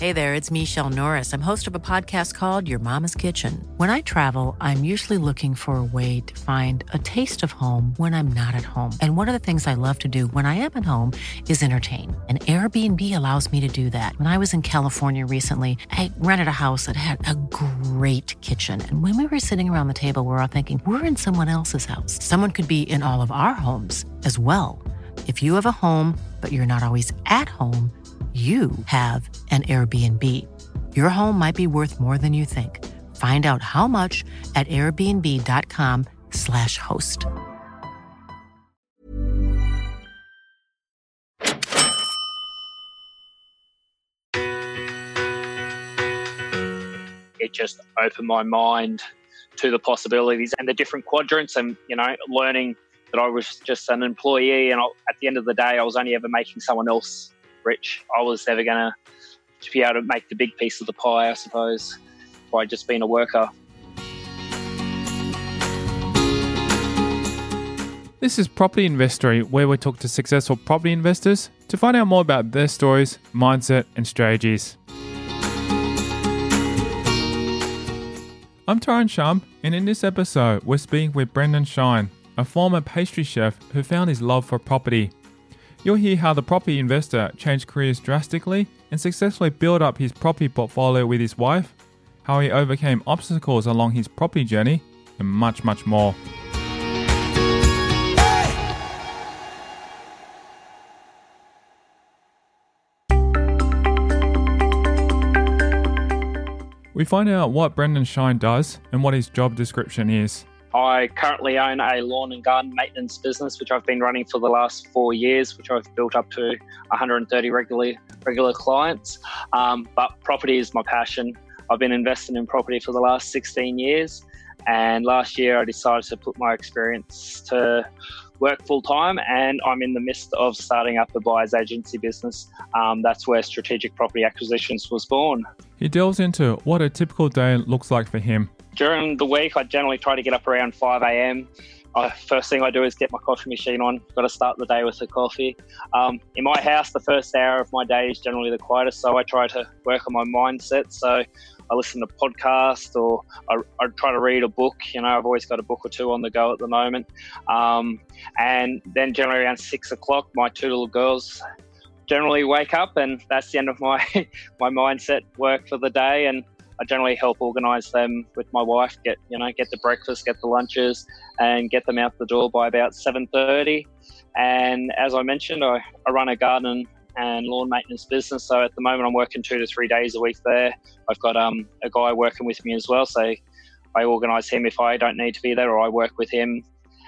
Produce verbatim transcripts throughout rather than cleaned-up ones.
Hey there, it's Michelle Norris. I'm host of a podcast called Your Mama's Kitchen. When I travel, I'm usually looking for a way to find a taste of home when I'm not at home. And one of the things I love to do when I am at home is entertain. And Airbnb allows me to do that. When I was in California recently, I rented a house that had a great kitchen. And when we were sitting around the table, we were all thinking, we're in someone else's house. Someone could be in all of our homes as well. If you have a home, but you're not always at home, you have an Airbnb. Your home might be worth more than you think. Find out how much at airbnb.com slash host. It just opened my mind to the possibilities and the different quadrants, and, you know, learning that I was just an employee, and I, at the end of the day, I was only ever making someone else rich. I was never going to be able to make the big piece of the pie, I suppose, by just being a worker. This is Property Investory, where we talk to successful property investors to find out more about their stories, mindset, and strategies. I'm Tyrone Shum, and in this episode, we're speaking with Brendan Shine, a former pastry chef who found his love for property. You'll hear how the property investor changed careers drastically and successfully built up his property portfolio with his wife, how he overcame obstacles along his property journey, and much, much more. We find out what Brendan Shine does and what his job description is. I currently own a lawn and garden maintenance business, which I've been running for the last four years, which I've built up to one hundred thirty regular, regular clients. Um, but property is my passion. I've been investing in property for the last sixteen years. And last year I decided to put my experience to work full time, and I'm in the midst of starting up a buyer's agency business. Um, that's where Strategic Property Acquisitions was born. He delves into what a typical day looks like for him. During the week, I generally try to get up around five a.m. Uh, first thing I do is get my coffee machine on. Got to start the day with a coffee. Um, in my house, the first hour of my day is generally the quietest, so I try to work on my mindset. So I listen to podcasts, or I, I try to read a book. You know, I've always got a book or two on the go at the moment. Um, and then generally around six o'clock, my two little girls generally wake up, and that's the end of my my mindset work for the day. And I generally help organise them with my wife, get you know get the breakfast, get the lunches, and get them out the door by about seven thirty. And as I mentioned, I, I run a garden and lawn maintenance business. So at the moment, I'm working two to three days a week there. I've got um, a guy working with me as well, so I organise him if I don't need to be there, or I work with him.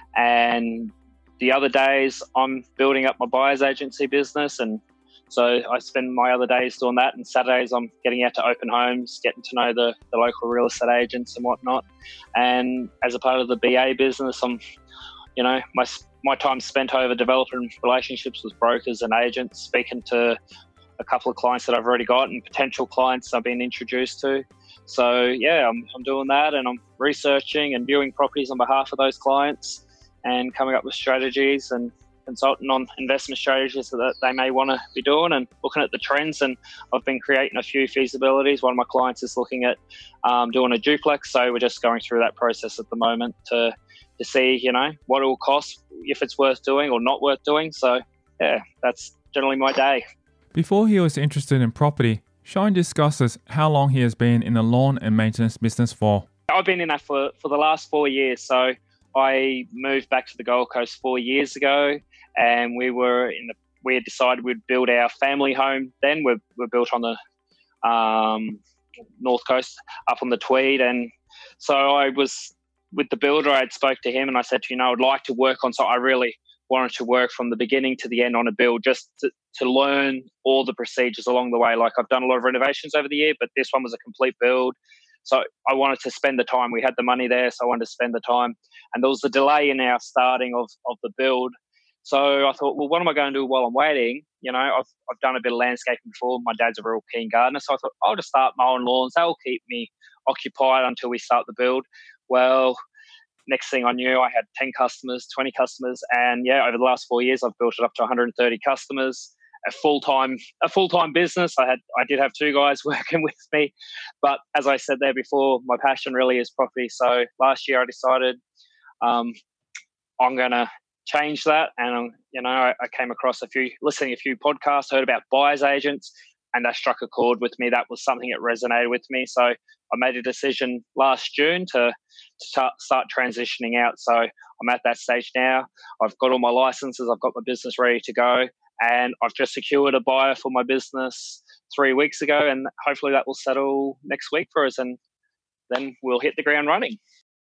And the other days, I'm building up my buyer's agency business, and so I spend my other days doing that, and Saturdays I'm getting out to open homes, getting to know the, the local real estate agents and whatnot. And as a part of the B A business, I'm, you know, my my time spent over developing relationships with brokers and agents, speaking to a couple of clients that I've already got and potential clients I've been introduced to. So yeah, I'm I'm doing that, and I'm researching and viewing properties on behalf of those clients and coming up with strategies and consulting on investment strategies that they may want to be doing, and looking at the trends. And I've been creating a few feasibilities. One of my clients is looking at um, doing a duplex, so we're just going through that process at the moment to to see, you know, what it will cost, if it's worth doing or not worth doing. So yeah, that's generally my day. Before he was interested in property, Shine discusses how long he has been in the lawn and maintenance business for. I've been in that for, for the last four years. So I moved back to the Gold Coast four years ago, and we were in the, we had decided we'd build our family home. Then we're, we're built on the um, North Coast, up on the Tweed. And so I was with the builder, I had spoke to him, and I said, you know, I'd like to work on, so I really wanted to work from the beginning to the end on a build, just to, to learn all the procedures along the way. Like, I've done a lot of renovations over the year, but this one was a complete build. So I wanted to spend the time. We had the money there, so I wanted to spend the time. And there was a delay in our starting of, of the build. So I thought, well, what am I going to do while I'm waiting? You know, I've I've done a bit of landscaping before. My dad's a real keen gardener. So I thought, I'll just start mowing lawns. That'll keep me occupied until we start the build. Well, next thing I knew, I had ten customers, twenty customers. And yeah, over the last four years, I've built it up to one hundred thirty customers. a full-time a full-time business. I had I did have two guys working with me, but as I said there before, my passion really is property. So last year I decided um, I'm going to change that, and um, you know I, I came across a few listening to a few podcasts, heard about buyers agents, and that struck a chord with me. That was something that resonated with me. So I made a decision last June to, to start transitioning out. So I'm at that stage now. I've got all my licenses. I've got my business ready to go. And I've just secured a buyer for my business three weeks ago. And hopefully that will settle next week for us. And then we'll hit the ground running.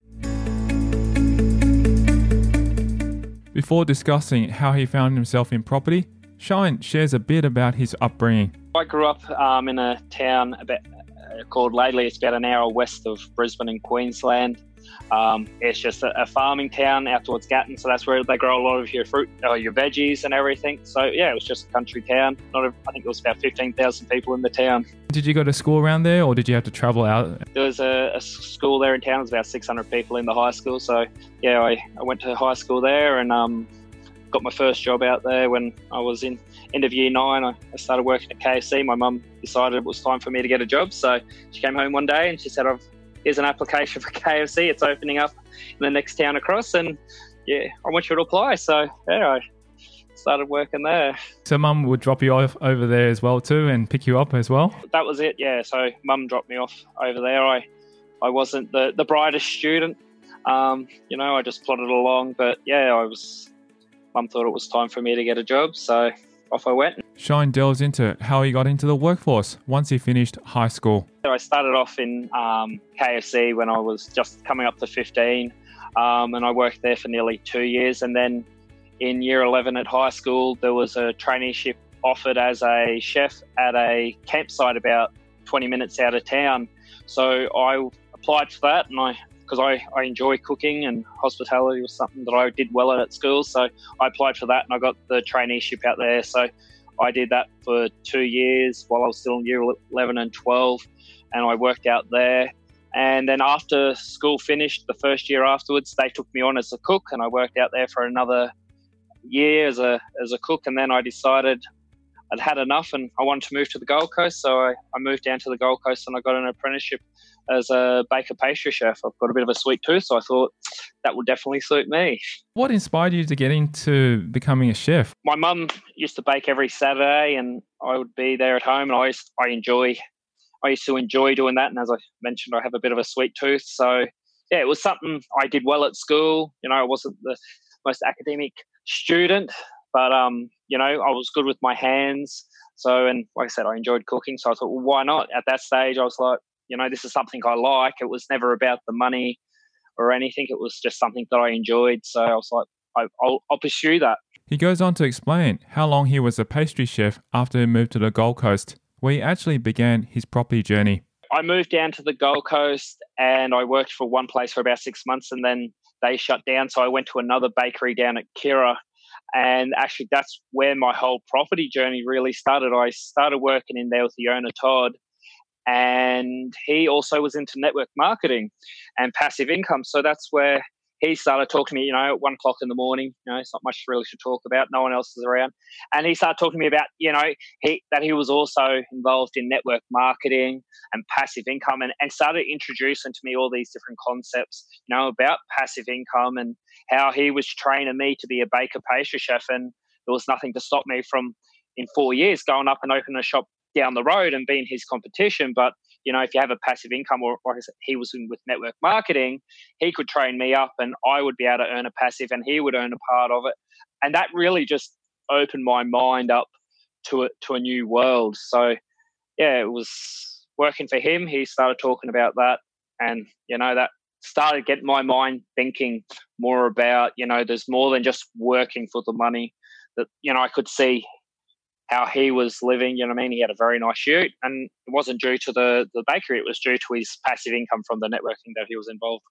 Before discussing how he found himself in property, Shine shares a bit about his upbringing. I grew up um, in a town about, uh, called Laidley. It's about an hour west of Brisbane in Queensland. Um, it's just a, a farming town out towards Gatton, so that's where they grow a lot of your fruit, uh, your veggies and everything. So yeah, it was just a country town. Not a, I think it was about fifteen thousand people in the town. Did you go to school around there, or did you have to travel out? There was a, a school there in town. There was about six hundred people in the high school. So yeah, I, I went to high school there and um, got my first job out there when I was in end of year nine. I, I started working at K F C. My mum decided it was time for me to get a job. So she came home one day and she said, I've, here's an application for K F C. It's opening up in the next town across. And yeah, I want you to apply. So yeah, I started working there. So mum would drop you off over there as well too and pick you up as well? That was it, yeah. So mum dropped me off over there. I, I wasn't the, the brightest student. Um, you know, I just plodded along. But yeah, I was... Mum thought it was time for me to get a job, so off I went. Shine delves into how he got into the workforce once he finished high school. I started off in um, K F C when I was just coming up to fifteen, um, and I worked there for nearly two years. And then in year eleven at high school, there was a traineeship offered as a chef at a campsite about twenty minutes out of town. So I applied for that, and I because I, I enjoy cooking and hospitality was something that I did well at at school. So I applied for that and I got the traineeship out there. So I did that for two years while I was still in year eleven and twelve, and I worked out there. And then after school finished, the first year afterwards, they took me on as a cook, and I worked out there for another year as a as a cook. And then I decided I'd had enough and I wanted to move to the Gold Coast. So I, I moved down to the Gold Coast and I got an apprenticeship as a baker pastry chef. I've got a bit of a sweet tooth, so I thought that would definitely suit me. What inspired you to get into becoming a chef? My mum used to bake every Saturday and I would be there at home, and I used, I enjoy I used to enjoy doing that. And as I mentioned, I have a bit of a sweet tooth. So yeah, it was something I did well at school. You know, I wasn't the most academic student, but um, you know, I was good with my hands. So, and like I said, I enjoyed cooking. So I thought, well, why not? At that stage, I was like, you know, this is something I like. It was never about the money or anything. It was just something that I enjoyed. So I was like, I, I'll, I'll pursue that. He goes on to explain how long he was a pastry chef after he moved to the Gold Coast, where he actually began his property journey. I moved down to the Gold Coast and I worked for one place for about six months and then they shut down. So I went to another bakery down at Kirra. And actually, that's where my whole property journey really started. I started working in there with the owner, Todd, and he also was into network marketing and passive income. So that's where he started talking to me, you know, at one o'clock in the morning. You know, it's not much really to talk about. No one else is around. And he started talking to me about, you know, he, that he was also involved in network marketing and passive income, and, and started introducing to me all these different concepts, you know, about passive income and how he was training me to be a baker pastry chef. And there was nothing to stop me from, in four years, going up and opening a shop down the road and being his competition. But you know, if you have a passive income, or like I said, he was in with network marketing, he could train me up and I would be able to earn a passive and he would earn a part of it. And that really just opened my mind up to a, to a new world. So, yeah, it was working for him. He started talking about that and, you know, that started getting my mind thinking more about, you know, there's more than just working for the money. That, you know, I could see how he was living, you know what I mean? He had a very nice shoot, and it wasn't due to the, the bakery, it was due to his passive income from the networking that he was involved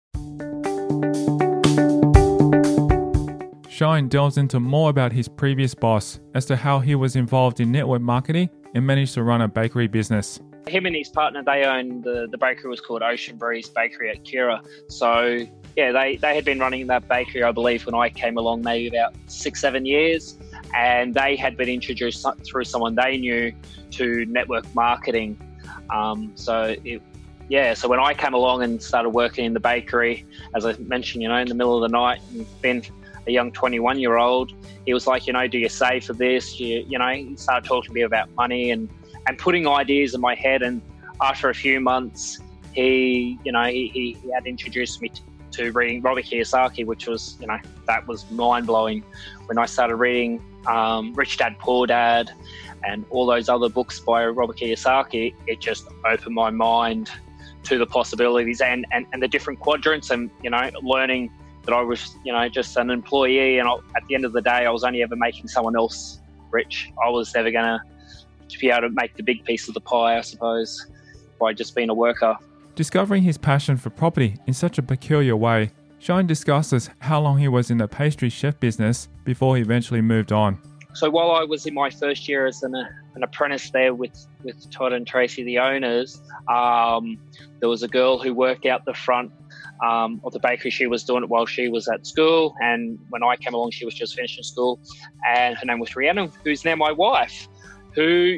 with. Shine delves into more about his previous boss as to how he was involved in network marketing and managed to run a bakery business. Him and his partner, they owned the, the bakery was called Ocean Breeze Bakery at Kirra. So, yeah, they, they had been running that bakery, I believe, when I came along, maybe about six, seven years. and they had been introduced through someone they knew to network marketing. Um, so it, yeah, so when I came along and started working in the bakery, as I mentioned, you know, in the middle of the night, and Ben, a young twenty-one year old, he was like, you know, do you save for this? You, you know, he started talking to me about money and, and putting ideas in my head. And after a few months, he, you know, he, he had introduced me to, to reading Robert Kiyosaki, which was, you know, that was mind blowing. When I started reading um, Rich Dad, Poor Dad, and all those other books by Robert Kiyosaki, it just opened my mind to the possibilities and, and, and the different quadrants, and, you know, learning that I was, you know, just an employee, and I, at the end of the day, I was only ever making someone else rich. I was never going to be able to make the big piece of the pie, I suppose, by just being a worker. Discovering his passion for property in such a peculiar way, Shine discusses how long he was in the pastry chef business before he eventually moved on. So while I was in my first year as an, uh, an apprentice there with, with Todd and Tracy, the owners, um, there was a girl who worked out the front um, of the bakery. She was doing it while she was at school, and when I came along, she was just finishing school, and her name was Rhiannon, who's now my wife, who...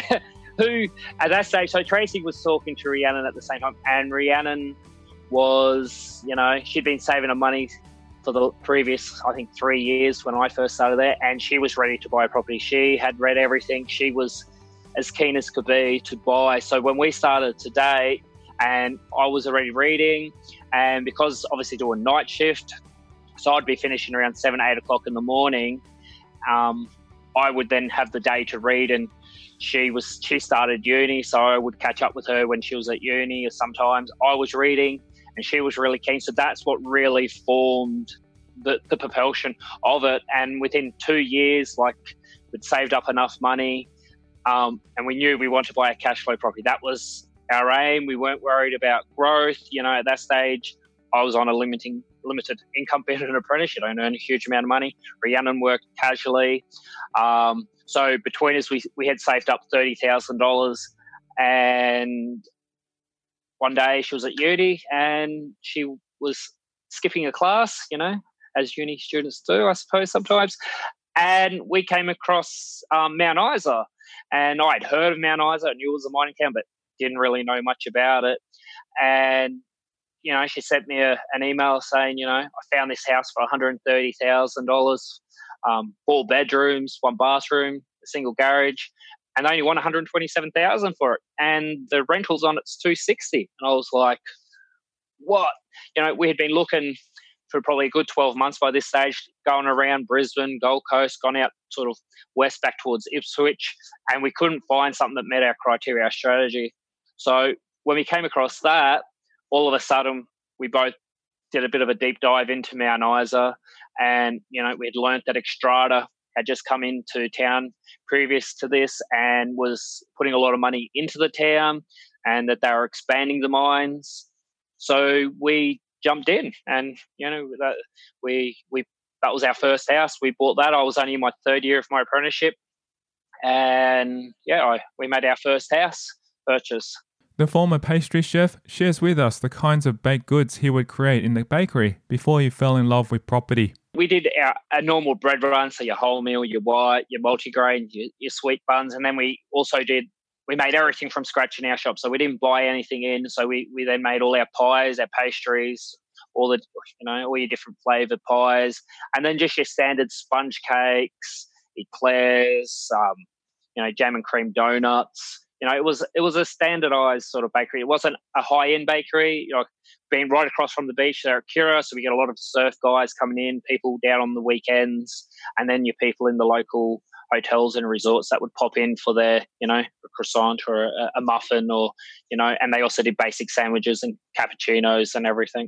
who at that stage, so Tracy was talking to Rhiannon at the same time, and Rhiannon was, you know, she'd been saving her money for the previous, I think, three years when I first started there, and she was ready to buy a property. She had read everything. She was as keen as could be to buy. So when we started today, and I was already reading, and because obviously doing night shift, so I'd be finishing around seven, eight o'clock in the morning, um, I would then have the day to read, and she was she started uni, so I would catch up with her when she was at uni, or sometimes I was reading and she was really keen. So that's what really formed the, the propulsion of it. And within two years, like, we'd saved up enough money, um, and we knew we wanted to buy a cash flow property. That was our aim. We weren't worried about growth. You know, at that stage, I was on a limiting limited income, being an apprentice. You don't earn a huge amount of money. Rhiannon worked casually. Um, so between us, we we had saved up thirty thousand dollars, and one day she was at uni and she was skipping a class, you know, as uni students do, I suppose, sometimes. And we came across um, Mount Isa, and I'd heard of Mount Isa. I knew it was a mining town, but didn't really know much about it. And you know, she sent me a, an email saying, you know, I found this house for one hundred thirty thousand dollars, um, four bedrooms, one bathroom, a single garage, and they only want one hundred twenty-seven thousand dollars for it. And the rentals on it's two hundred sixty dollars. And I was like, what? You know, we had been looking for probably a good twelve months by this stage, going around Brisbane, Gold Coast, gone out sort of west back towards Ipswich, and we couldn't find something that met our criteria, our strategy. So when we came across that, all of a sudden, we both did a bit of a deep dive into Mount Isa, and, you know, we had learnt that Xstrata had just come into town previous to this and was putting a lot of money into the town, and that they were expanding the mines. So we jumped in, and, you know, that we we that was our first house. We bought that. I was only in my third year of my apprenticeship, and yeah, I, we made our first house purchase. The former pastry chef shares with us the kinds of baked goods he would create in the bakery before he fell in love with property. We did our, a normal bread run, so your wholemeal, your white, your multigrain, your, your sweet buns, and then we also did, we made everything from scratch in our shop. So we didn't buy anything in. So we, we then made all our pies, our pastries, all the, you know, all your different flavoured pies, and then just your standard sponge cakes, eclairs, um, you know, jam and cream donuts. You know, it was it was a standardised sort of bakery. It wasn't a high-end bakery. You know, being right across from the beach there at Kira, so we get a lot of surf guys coming in, people down on the weekends, and then your people in the local hotels and resorts that would pop in for their, you know, a croissant or a, a muffin, or, you know, and they also did basic sandwiches and cappuccinos and everything.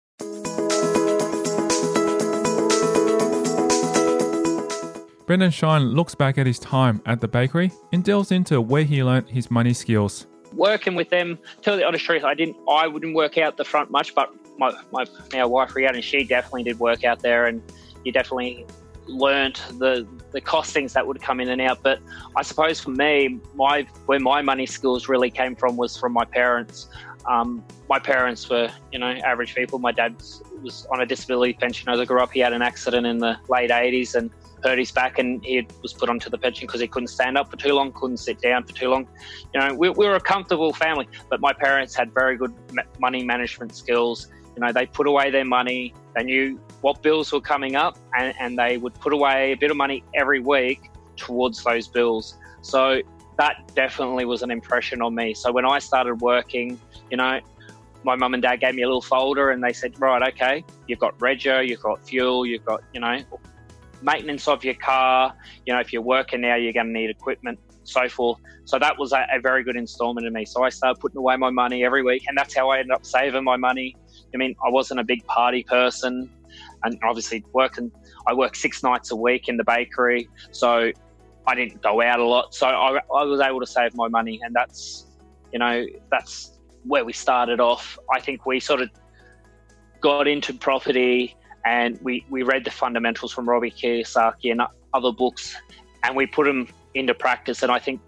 Brendan Shine looks back at his time at the bakery and delves into where he learnt his money skills. Working with them, tell the honest truth, I didn't, I wouldn't work out the front much, but my my now wife Rhiannon, she definitely did work out there, and you definitely learnt the the costings that would come in and out. But I suppose for me, my where my money skills really came from was from my parents. Um, my parents were, you know, average people. My dad was on a disability pension as I grew up. He had an accident in the late eighties, and hurt his back and he was put onto the pension because he couldn't stand up for too long, couldn't sit down for too long. You know, we, we were a comfortable family, but my parents had very good money management skills. You know, they put away their money, they knew what bills were coming up, and, and they would put away a bit of money every week towards those bills. So that definitely was an impression on me. So when I started working, you know, my mum and dad gave me a little folder and they said, right, okay, you've got rego, you've got fuel, you've got, you know, maintenance of your car, you know, if you're working now, you're going to need equipment, so forth. So that was a, a very good installment to me. So I started putting away my money every week, and that's how I ended up saving my money. I mean, I wasn't a big party person, and obviously working, I work six nights a week in the bakery, so I didn't go out a lot. So I, I was able to save my money, and that's, you know, that's where we started off. I think we sort of got into property and we, we read the fundamentals from Robert Kiyosaki and other books, and we put them into practice. And I think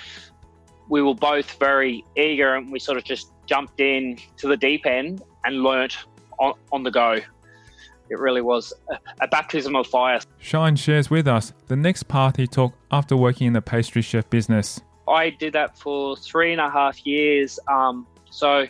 we were both very eager, and we sort of just jumped in to the deep end and learnt on, on the go. It really was a, a baptism of fire. Shine shares with us the next path he took after working in the pastry chef business. I did that for three and a half years. Um, so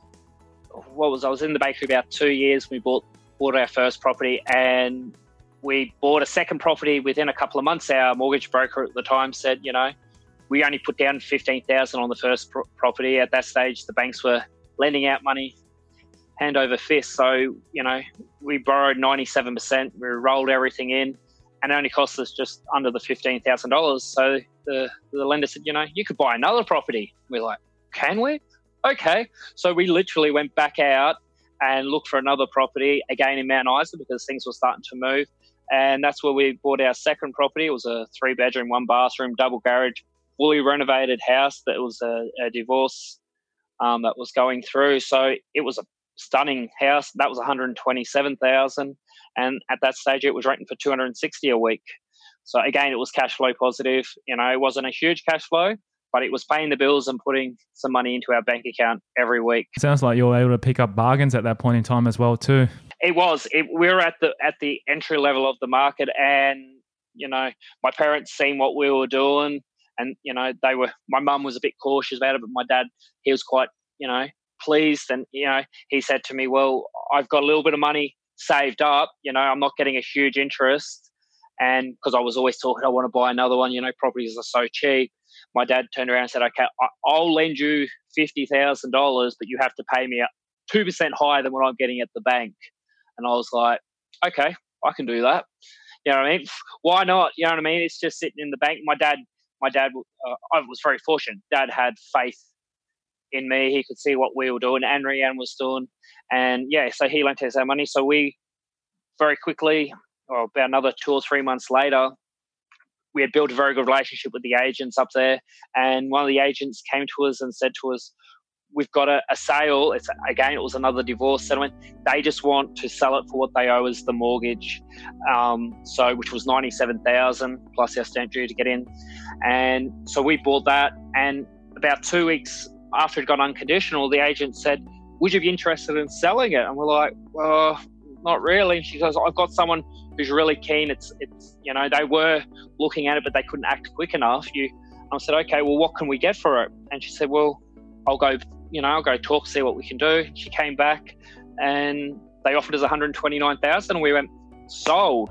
what was I was in the bakery about two years. We bought bought our first property, and we bought a second property within a couple of months. Our mortgage broker at the time said, you know, we only put down fifteen thousand dollars on the first pro- property. At that stage, the banks were lending out money hand over fist. So, you know, we borrowed ninety-seven percent. We rolled everything in, and it only cost us just under the fifteen thousand dollars. So the, the lender said, you know, you could buy another property. We're like, can we? Okay. So we literally went back out and looked for another property, again in Mount Isa, because things were starting to move. And that's where we bought our second property. It was a three bedroom, one bathroom, double garage, fully renovated house that was a, a divorce um, that was going through. So it was a stunning house. That was one hundred twenty-seven thousand dollars. And at that stage, it was renting for two hundred sixty dollars a week. So again, it was cash flow positive. You know, it wasn't a huge cash flow, but it was paying the bills and putting some money into our bank account every week. Sounds like you were able to pick up bargains at that point in time as well too. It was. It, we were at the at the entry level of the market, and you know, my parents seen what we were doing, and you know, they were. My mum was a bit cautious about it, but my dad, he was quite, you know, pleased, and you know, he said to me, "Well, I've got a little bit of money saved up. You know, I'm not getting a huge interest, and because I was always talking, I want to buy another one. You know, properties are so cheap." My dad turned around and said, "Okay, I'll lend you fifty thousand dollars, but you have to pay me two percent higher than what I'm getting at the bank." And I was like, "Okay, I can do that." You know what I mean? Why not? You know what I mean? It's just sitting in the bank. My dad, my dad, uh, I was very fortunate. Dad had faith in me. He could see what we were doing and Rianne was doing, and yeah, so he lent us our money. So we very quickly, or about another two or three months later, we had built a very good relationship with the agents up there, and one of the agents came to us and said to us, "We've got a, a sale." It's again, it was another divorce settlement. They just want to sell it for what they owe us the mortgage, um, so which was ninety-seven thousand plus our stamp duty to get in, and so we bought that. And about two weeks after it got unconditional, the agent said, "Would you be interested in selling it?" And we're like, "Well, not really." She goes, "I've got someone who's really keen. It's, it's, you know, they were looking at it, but they couldn't act quick enough." You, and I said, "Okay, well, what can we get for it?" And she said, "Well, I'll go, you know, I'll go talk, see what we can do." She came back and they offered us one hundred twenty-nine thousand, and we went, sold.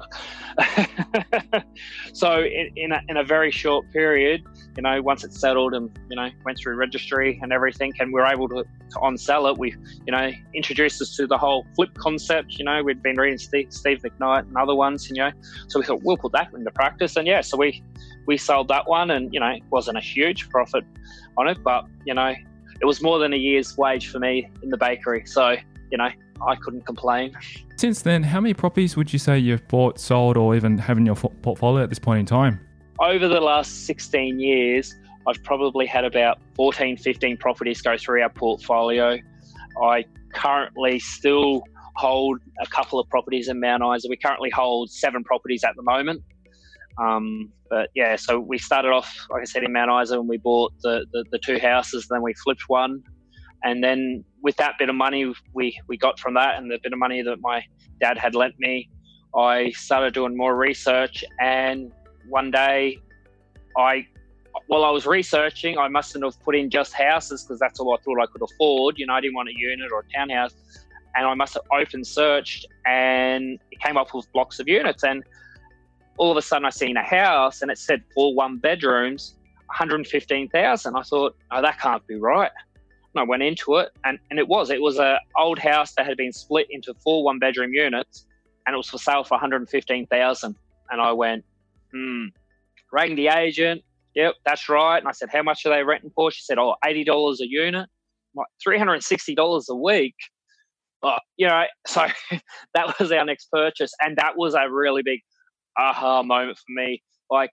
So in, in, a, in a very short period, you know, once it's settled and, you know, went through registry and everything, and we were able to, to on-sell it, we, you know, introduced us to the whole flip concept. You know, we'd been reading Steve, Steve McKnight and other ones, you know, so we thought we'll put that into practice. And yeah, so we, we sold that one, and, you know, it wasn't a huge profit on it, but, you know, it was more than a year's wage for me in the bakery. So, you know, I couldn't complain. Since then, how many properties would you say you've bought, sold, or even have in your portfolio at this point in time? Over the last sixteen years, I've probably had about fourteen, fifteen properties go through our portfolio. I currently still hold a couple of properties in Mount Isa. We currently hold seven properties at the moment. Um, but yeah, so we started off, like I said, in Mount Isa, and we bought the, the, the two houses, then we flipped one. And then with that bit of money we, we got from that, and the bit of money that my dad had lent me, I started doing more research, and one day I, while I was researching, I mustn't have put in just houses because that's all I thought I could afford. You know, I didn't want a unit or a townhouse. And I must have open searched, and it came up with blocks of units. And all of a sudden I seen a house and it said all one bedrooms, one hundred fifteen thousand. I thought, oh, that can't be right. And I went into it, and, and it was. It was an old house that had been split into four one bedroom units, and it was for sale for one hundred fifteen thousand. And I went, hmm, rang the agent. Yep, that's right. And I said, how much are they renting for? She said, oh, eighty dollars a unit. I'm like, three hundred sixty dollars a week. But, you know, so that was our next purchase. And that was a really big aha moment for me. Like,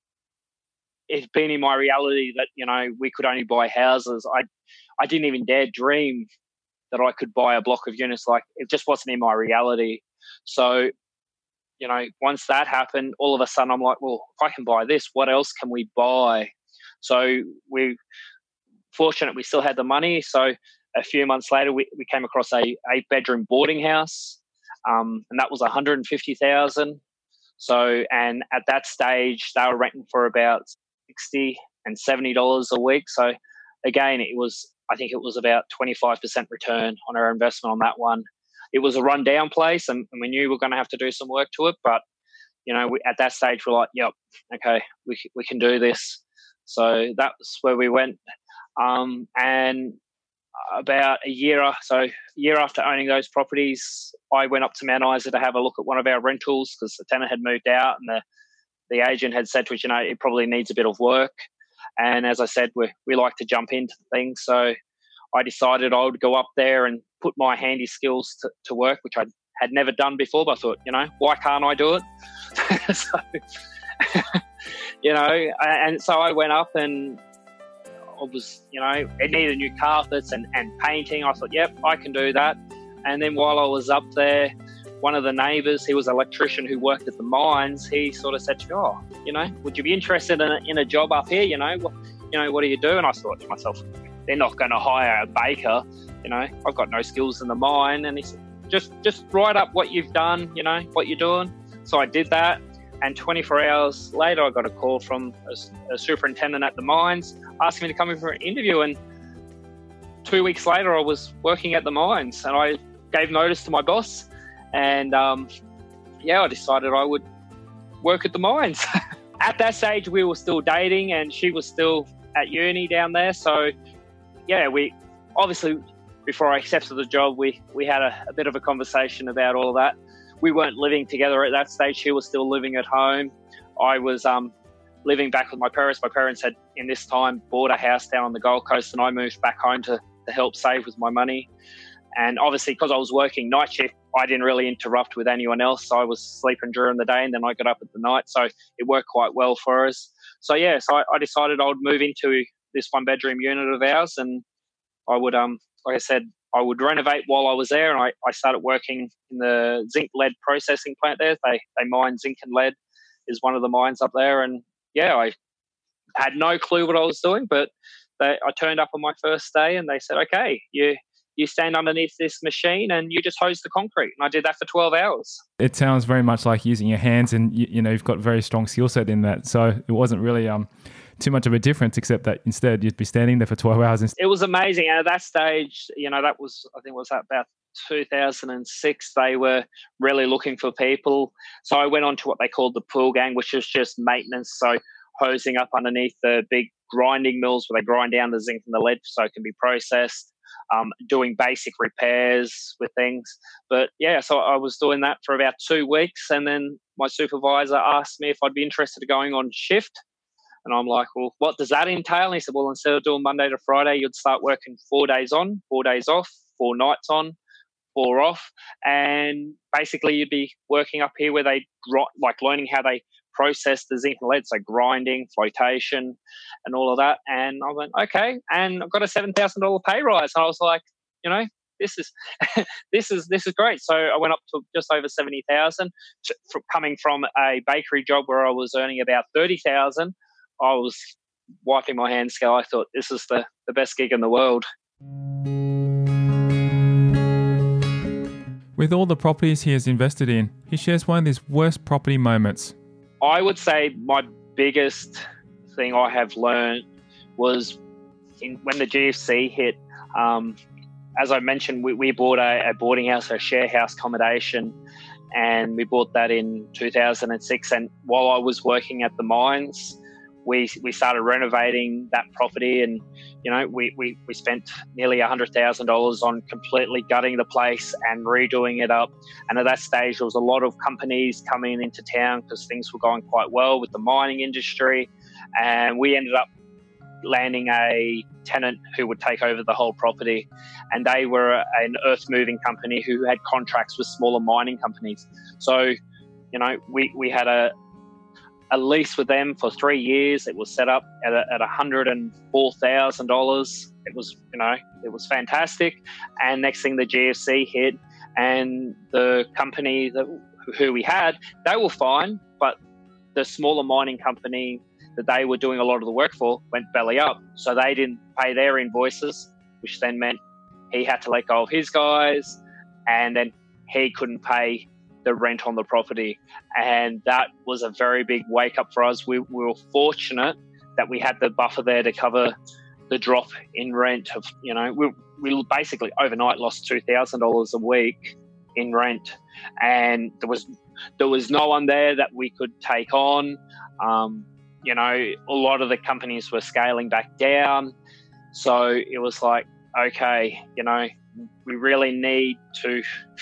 it's been in my reality that, you know, we could only buy houses. I I didn't even dare dream that I could buy a block of units. Like, it just wasn't in my reality. So, you know, once that happened, all of a sudden I'm like, well, if I can buy this, what else can we buy? So we fortunate we still had the money. So a few months later, we, we came across a eight bedroom boarding house, um, and that was one hundred fifty thousand dollars. So, and at that stage, they were renting for about sixty and seventy dollars a week. So again, it was, I think it was about twenty-five percent return on our investment on that one. It was a rundown place, and, and we knew we were going to have to do some work to it. But, you know, we, at that stage, we're like, yep, okay, we we can do this. So that's where we went. Um, and about a year, so a year after owning those properties, I went up to Mount Isa to have a look at one of our rentals because the tenant had moved out, and the, the agent had said to us, you know, it probably needs a bit of work. And as I said, we we like to jump into things. So I decided I would go up there and put my handy skills to, to work, which I had never done before. But I thought, you know, why can't I do it? so, you know, and so I went up and I was, you know, it needed new carpets and, and painting. I thought, yep, I can do that. And then while I was up there, one of the neighbours, he was an electrician who worked at the mines, he sort of said to me, oh, you know, would you be interested in a, in a job up here? You know, what, you know, what do you do? And I thought to myself, they're not going to hire a baker. You know, I've got no skills in the mine. And he said, just, just write up what you've done, you know, what you're doing. So I did that. And twenty-four hours later, I got a call from a, a superintendent at the mines asking me to come in for an interview. And two weeks later, I was working at the mines, and I gave notice to my boss. And um, yeah, I decided I would work at the mines. At that stage, we were still dating, and she was still at uni down there. So yeah, we obviously, before I accepted the job, we, we had a, a bit of a conversation about all that. We weren't living together at that stage. She was still living at home. I was um, living back with my parents. My parents had, in this time, bought a house down on the Gold Coast, and I moved back home to, to help save with my money. And obviously, because I was working night shift, I didn't really interrupt with anyone else. So I was sleeping during the day, and then I got up at the night. So it worked quite well for us. So yeah, so I, I decided I would move into this one-bedroom unit of ours, and I would, um, like I said, I would renovate while I was there, and I, I started working in the zinc lead processing plant there. They they mine zinc and lead, is one of the mines up there. And yeah, I had no clue what I was doing, but they, I turned up on my first day, and they said, okay, you you stand underneath this machine and you just hose the concrete. And I did that for twelve hours. It sounds very much like using your hands, and you, you know, you've got a very strong skill set in that. So it wasn't really um too much of a difference, except that instead you'd be standing there for twelve hours. Instead. It was amazing. And at that stage, you know, that was, I think it was about two thousand six, they were really looking for people. So I went on to what they called the pool gang, which is just maintenance. So hosing up underneath the big grinding mills where they grind down the zinc and the lead so it can be processed, um, doing basic repairs with things. But yeah, so I was doing that for about two weeks. And then my supervisor asked me if I'd be interested in going on shift. And I'm like, well, what does that entail? And he said, well, instead of doing Monday to Friday, you'd start working four days on, four days off, four nights on, four off. And basically you'd be working up here where they, like learning how they process the zinc and lead, so grinding, flotation, and all of that. And I went, okay. And I've got a seven thousand dollars pay rise. And I was like, you know, this is this is this is great. So I went up to just over seventy thousand. Coming from a bakery job where I was earning about thirty thousand, I was wiping my hands. I thought this is the, the best gig in the world. With all the properties he has invested in, he shares one of his worst property moments. I would say my biggest thing I have learned was in, when the G F C hit. Um, as I mentioned, we, we bought a, a boarding house, a share house accommodation, and we bought that in two thousand six. And while I was working at the mines, we we started renovating that property, and you know we we, we spent nearly one hundred thousand dollars on completely gutting the place and redoing it up. And at that stage, there was a lot of companies coming into town because things were going quite well with the mining industry, and we ended up landing a tenant who would take over the whole property, and they were an earth moving company who had contracts with smaller mining companies. So you know we we had a a lease with them for three years. It was set up at a, at one hundred four thousand dollars. It was, you know, it was fantastic. And next thing, the G F C hit, and the company that who we had, they were fine, but the smaller mining company that they were doing a lot of the work for went belly up. So they didn't pay their invoices, which then meant he had to let go of his guys, and then he couldn't pay the rent on the property. And that was a very big wake up for us. We, we were fortunate that we had the buffer there to cover the drop in rent of, you know, we, we basically overnight lost two thousand dollars a week in rent. And there was, there was no one there that we could take on. Um, you know, a lot of the companies were scaling back down. So it was like, okay, you know, we really need to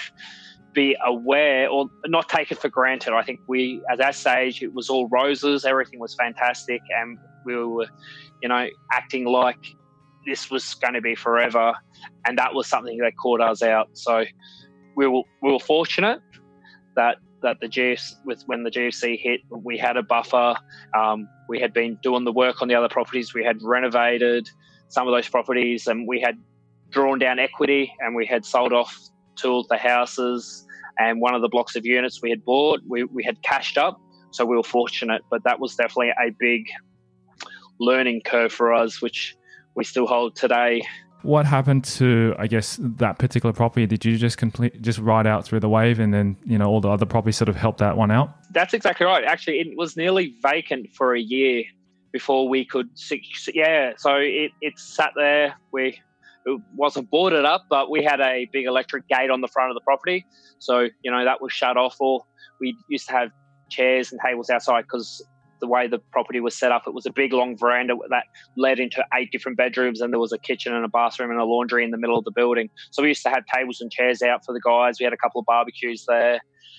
be aware or not take it for granted. I think we, at that stage, it was all roses. Everything was fantastic. And we were, you know, acting like this was going to be forever. And that was something that caught us out. So we were, we were fortunate that, that the G F C, with when the G F C hit, we had a buffer. Um, we had been doing the work on the other properties. We had renovated some of those properties, and we had drawn down equity, and we had sold off two of the houses and one of the blocks of units we had bought. We, we had cashed up, so we were fortunate. But that was definitely a big learning curve for us, which we still hold today. What happened to, I guess, that particular property? Did you just complete, just ride out through the wave, and then, you know, all the other properties sort of helped that one out? That's exactly right. Actually, it was nearly vacant for a year before we could, yeah. So it, it sat there. We, it wasn't boarded up, but we had a big electric gate on the front of the property. So, you know, that was shut off. Or we used to have chairs and tables outside because the way the property was set up, it was a big long veranda that led into eight different bedrooms, and there was a kitchen and a bathroom and a laundry in the middle of the building. So we used to have tables and chairs out for the guys. We had a couple of barbecues there.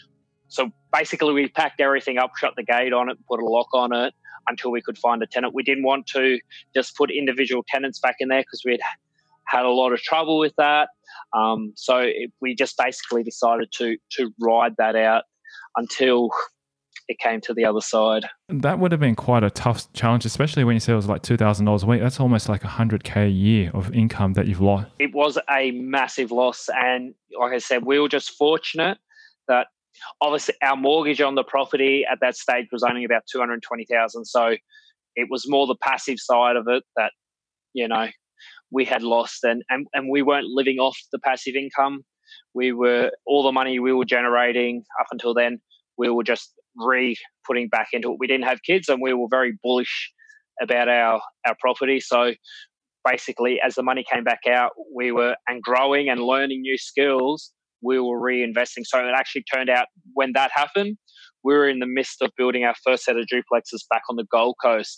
So basically we packed everything up, shut the gate on it, put a lock on it until we could find a tenant. We didn't want to just put individual tenants back in there because we had had a lot of trouble with that. Um, so it, we just basically decided to to ride that out until it came to the other side. That would have been quite a tough challenge, especially when you said it was like two thousand dollars a week. That's almost like one hundred K a year of income that you've lost. It was a massive loss. And like I said, we were just fortunate that obviously our mortgage on the property at that stage was only about two hundred twenty thousand dollars. So it was more the passive side of it that, you know, we had lost, and, and, and we weren't living off the passive income. We were, all the money we were generating up until then, we were just re-putting back into it. We didn't have kids, and we were very bullish about our, our property. So basically, as the money came back out, we were, and growing and learning new skills, we were reinvesting. So it actually turned out when that happened, we were in the midst of building our first set of duplexes back on the Gold Coast.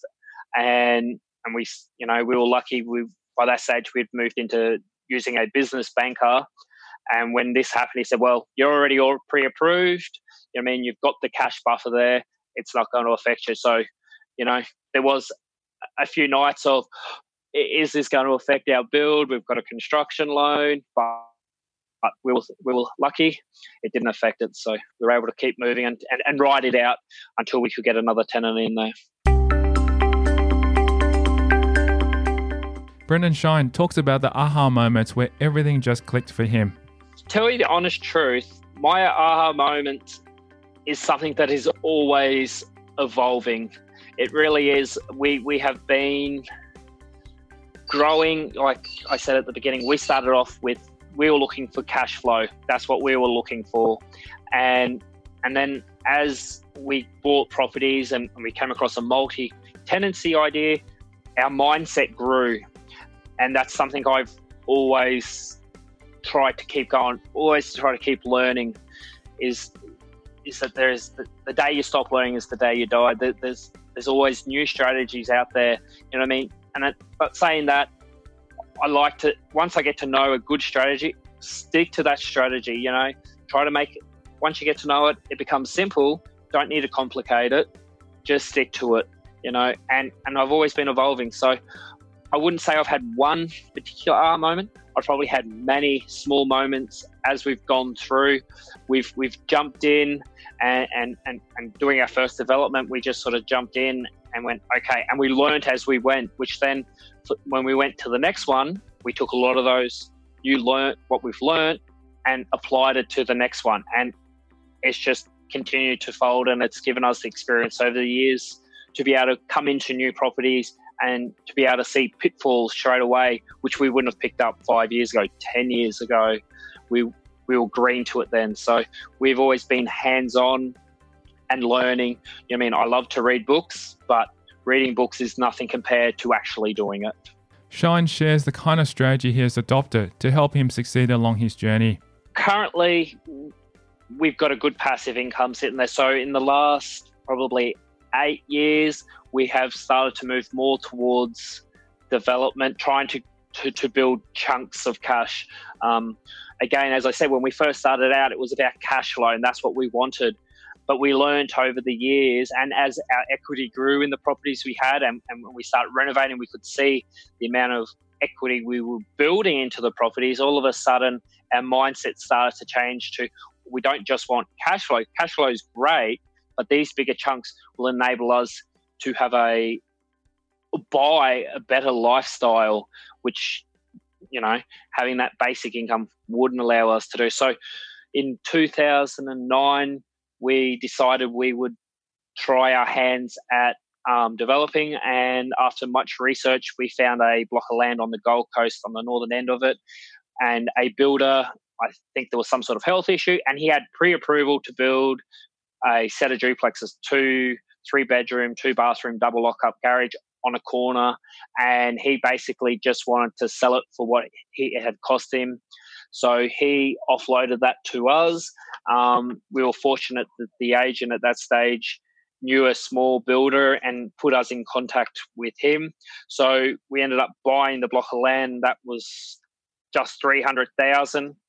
And, and we, you know, we were lucky. We, by that stage, we'd moved into using a business banker. And when this happened, he said, well, you're already all pre-approved. I mean, you've got the cash buffer there. It's not going to affect you. So, you know, there was a few nights of, is this going to affect our build? We've got a construction loan, but, but we were we were lucky. It didn't affect it. So we were able to keep moving and, and, and ride it out until we could get another tenant in there. Brendan Shine talks about the aha moments where everything just clicked for him. To tell you the honest truth, my aha moment is something that is always evolving. It really is. We we have been growing, like I said at the beginning, we started off with we were looking for cash flow. That's what we were looking for. And and then as we bought properties and, and we came across a multi-tenancy idea, our mindset grew. And that's something I've always tried to keep going, always try to keep learning, is is that there's the, the day you stop learning is the day you die. There, there's there's always new strategies out there, you know what I mean? And it, but saying that, I like to, once I get to know a good strategy, stick to that strategy, you know, try to make it, once you get to know it, it becomes simple. Don't need to complicate it. Just stick to it, you know, and, and I've always been evolving. So I wouldn't say I've had one particular aha moment. I've probably had many small moments as we've gone through. We've we've jumped in and, and, and, and doing our first development, we just sort of jumped in and went, okay, and we learned as we went, which then when we went to the next one, we took a lot of those, you learnt what we've learnt and applied it to the next one. And it's just continued to fold, and it's given us the experience over the years to be able to come into new properties and to be able to see pitfalls straight away, which we wouldn't have picked up five years ago, ten years ago. We we were green to it then. So we've always been hands-on and learning. You know, I mean, I love to read books, but reading books is nothing compared to actually doing it. Shine shares the kind of strategy he has adopted to help him succeed along his journey. Currently, we've got a good passive income sitting there. So in the last probably eight years, we have started to move more towards development, trying to, to, to build chunks of cash. Um, again, as I said, when we first started out, it was about cash flow, and that's what we wanted. But we learned over the years, and as our equity grew in the properties we had, and, and when we started renovating, we could see the amount of equity we were building into the properties. All of a sudden, our mindset started to change to, we don't just want cash flow. Cash flow is great, but these bigger chunks will enable us to have a buy a better lifestyle, which, you know, having that basic income wouldn't allow us to do. So in two thousand nine, we decided we would try our hands at um, developing, and after much research, we found a block of land on the Gold Coast on the northern end of it, and a builder, I think there was some sort of health issue, and he had pre-approval to build a set of duplexes, two, three bedroom, two bathroom, double lock-up garage on a corner, and he basically just wanted to sell it for what he, it had cost him. So he offloaded that to us. Um, we were fortunate that the agent at that stage knew a small builder and put us in contact with him. So we ended up buying the block of land that was just three hundred thousand dollars.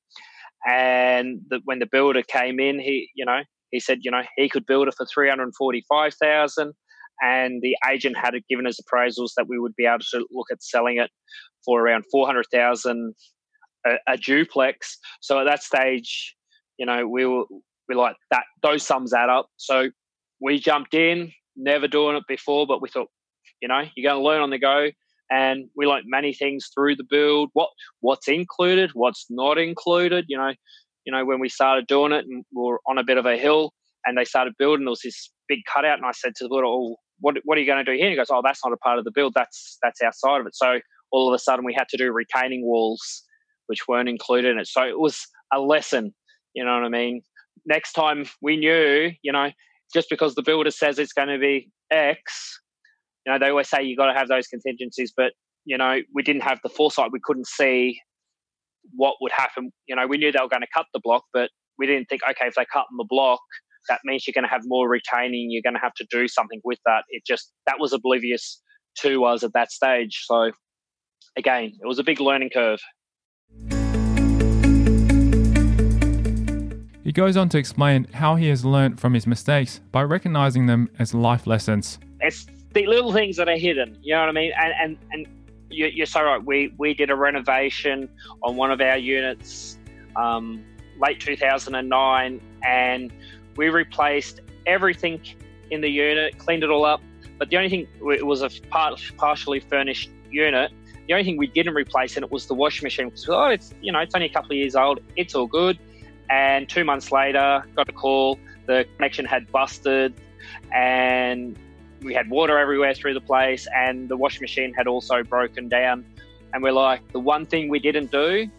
And the, when the builder came in, he, you know, he said, you know, he could build it for three hundred forty-five thousand dollars. And the agent had given us appraisals that we would be able to look at selling it for around four hundred thousand dollars a, a duplex. So at that stage, you know, we were we like that. Those sums add up. So we jumped in, never doing it before, but we thought, you know, you're going to learn on the go. And we learned many things through the build. What what's included, what's not included. You know, you know when we started doing it, and we were on a bit of a hill, and they started building. There was this big cutout, and I said to the builder, "Oh, what what are you going to do here?" And he goes, "Oh, that's not a part of the build. That's that's outside of it." So all of a sudden, we had to do retaining walls, which weren't included in it. So it was a lesson. You know what I mean? Next time we knew, you know, just because the builder says it's going to be X. You know, they always say you got to have those contingencies, but, you know, we didn't have the foresight. We couldn't see what would happen. You know, we knew they were going to cut the block, but we didn't think, okay, if they cut the block, that means you're going to have more retaining. You're going to have to do something with that. It just, that was oblivious to us at that stage. So, again, it was a big learning curve. He goes on to explain how he has learnt from his mistakes by recognizing them as life lessons. It's the little things that are hidden, you know what I mean? And and, and you, you're so right. We we did a renovation on one of our units um, late two thousand nine, and we replaced everything in the unit, cleaned it all up. But the only thing, it was a part, partially furnished unit. The only thing we didn't replace in it was the washing machine. Because, oh, it's, you know, it's only a couple of years old. It's all good. And two months later, got a call. The connection had busted, and we had water everywhere through the place, and the washing machine had also broken down. And we're like, the one thing we didn't do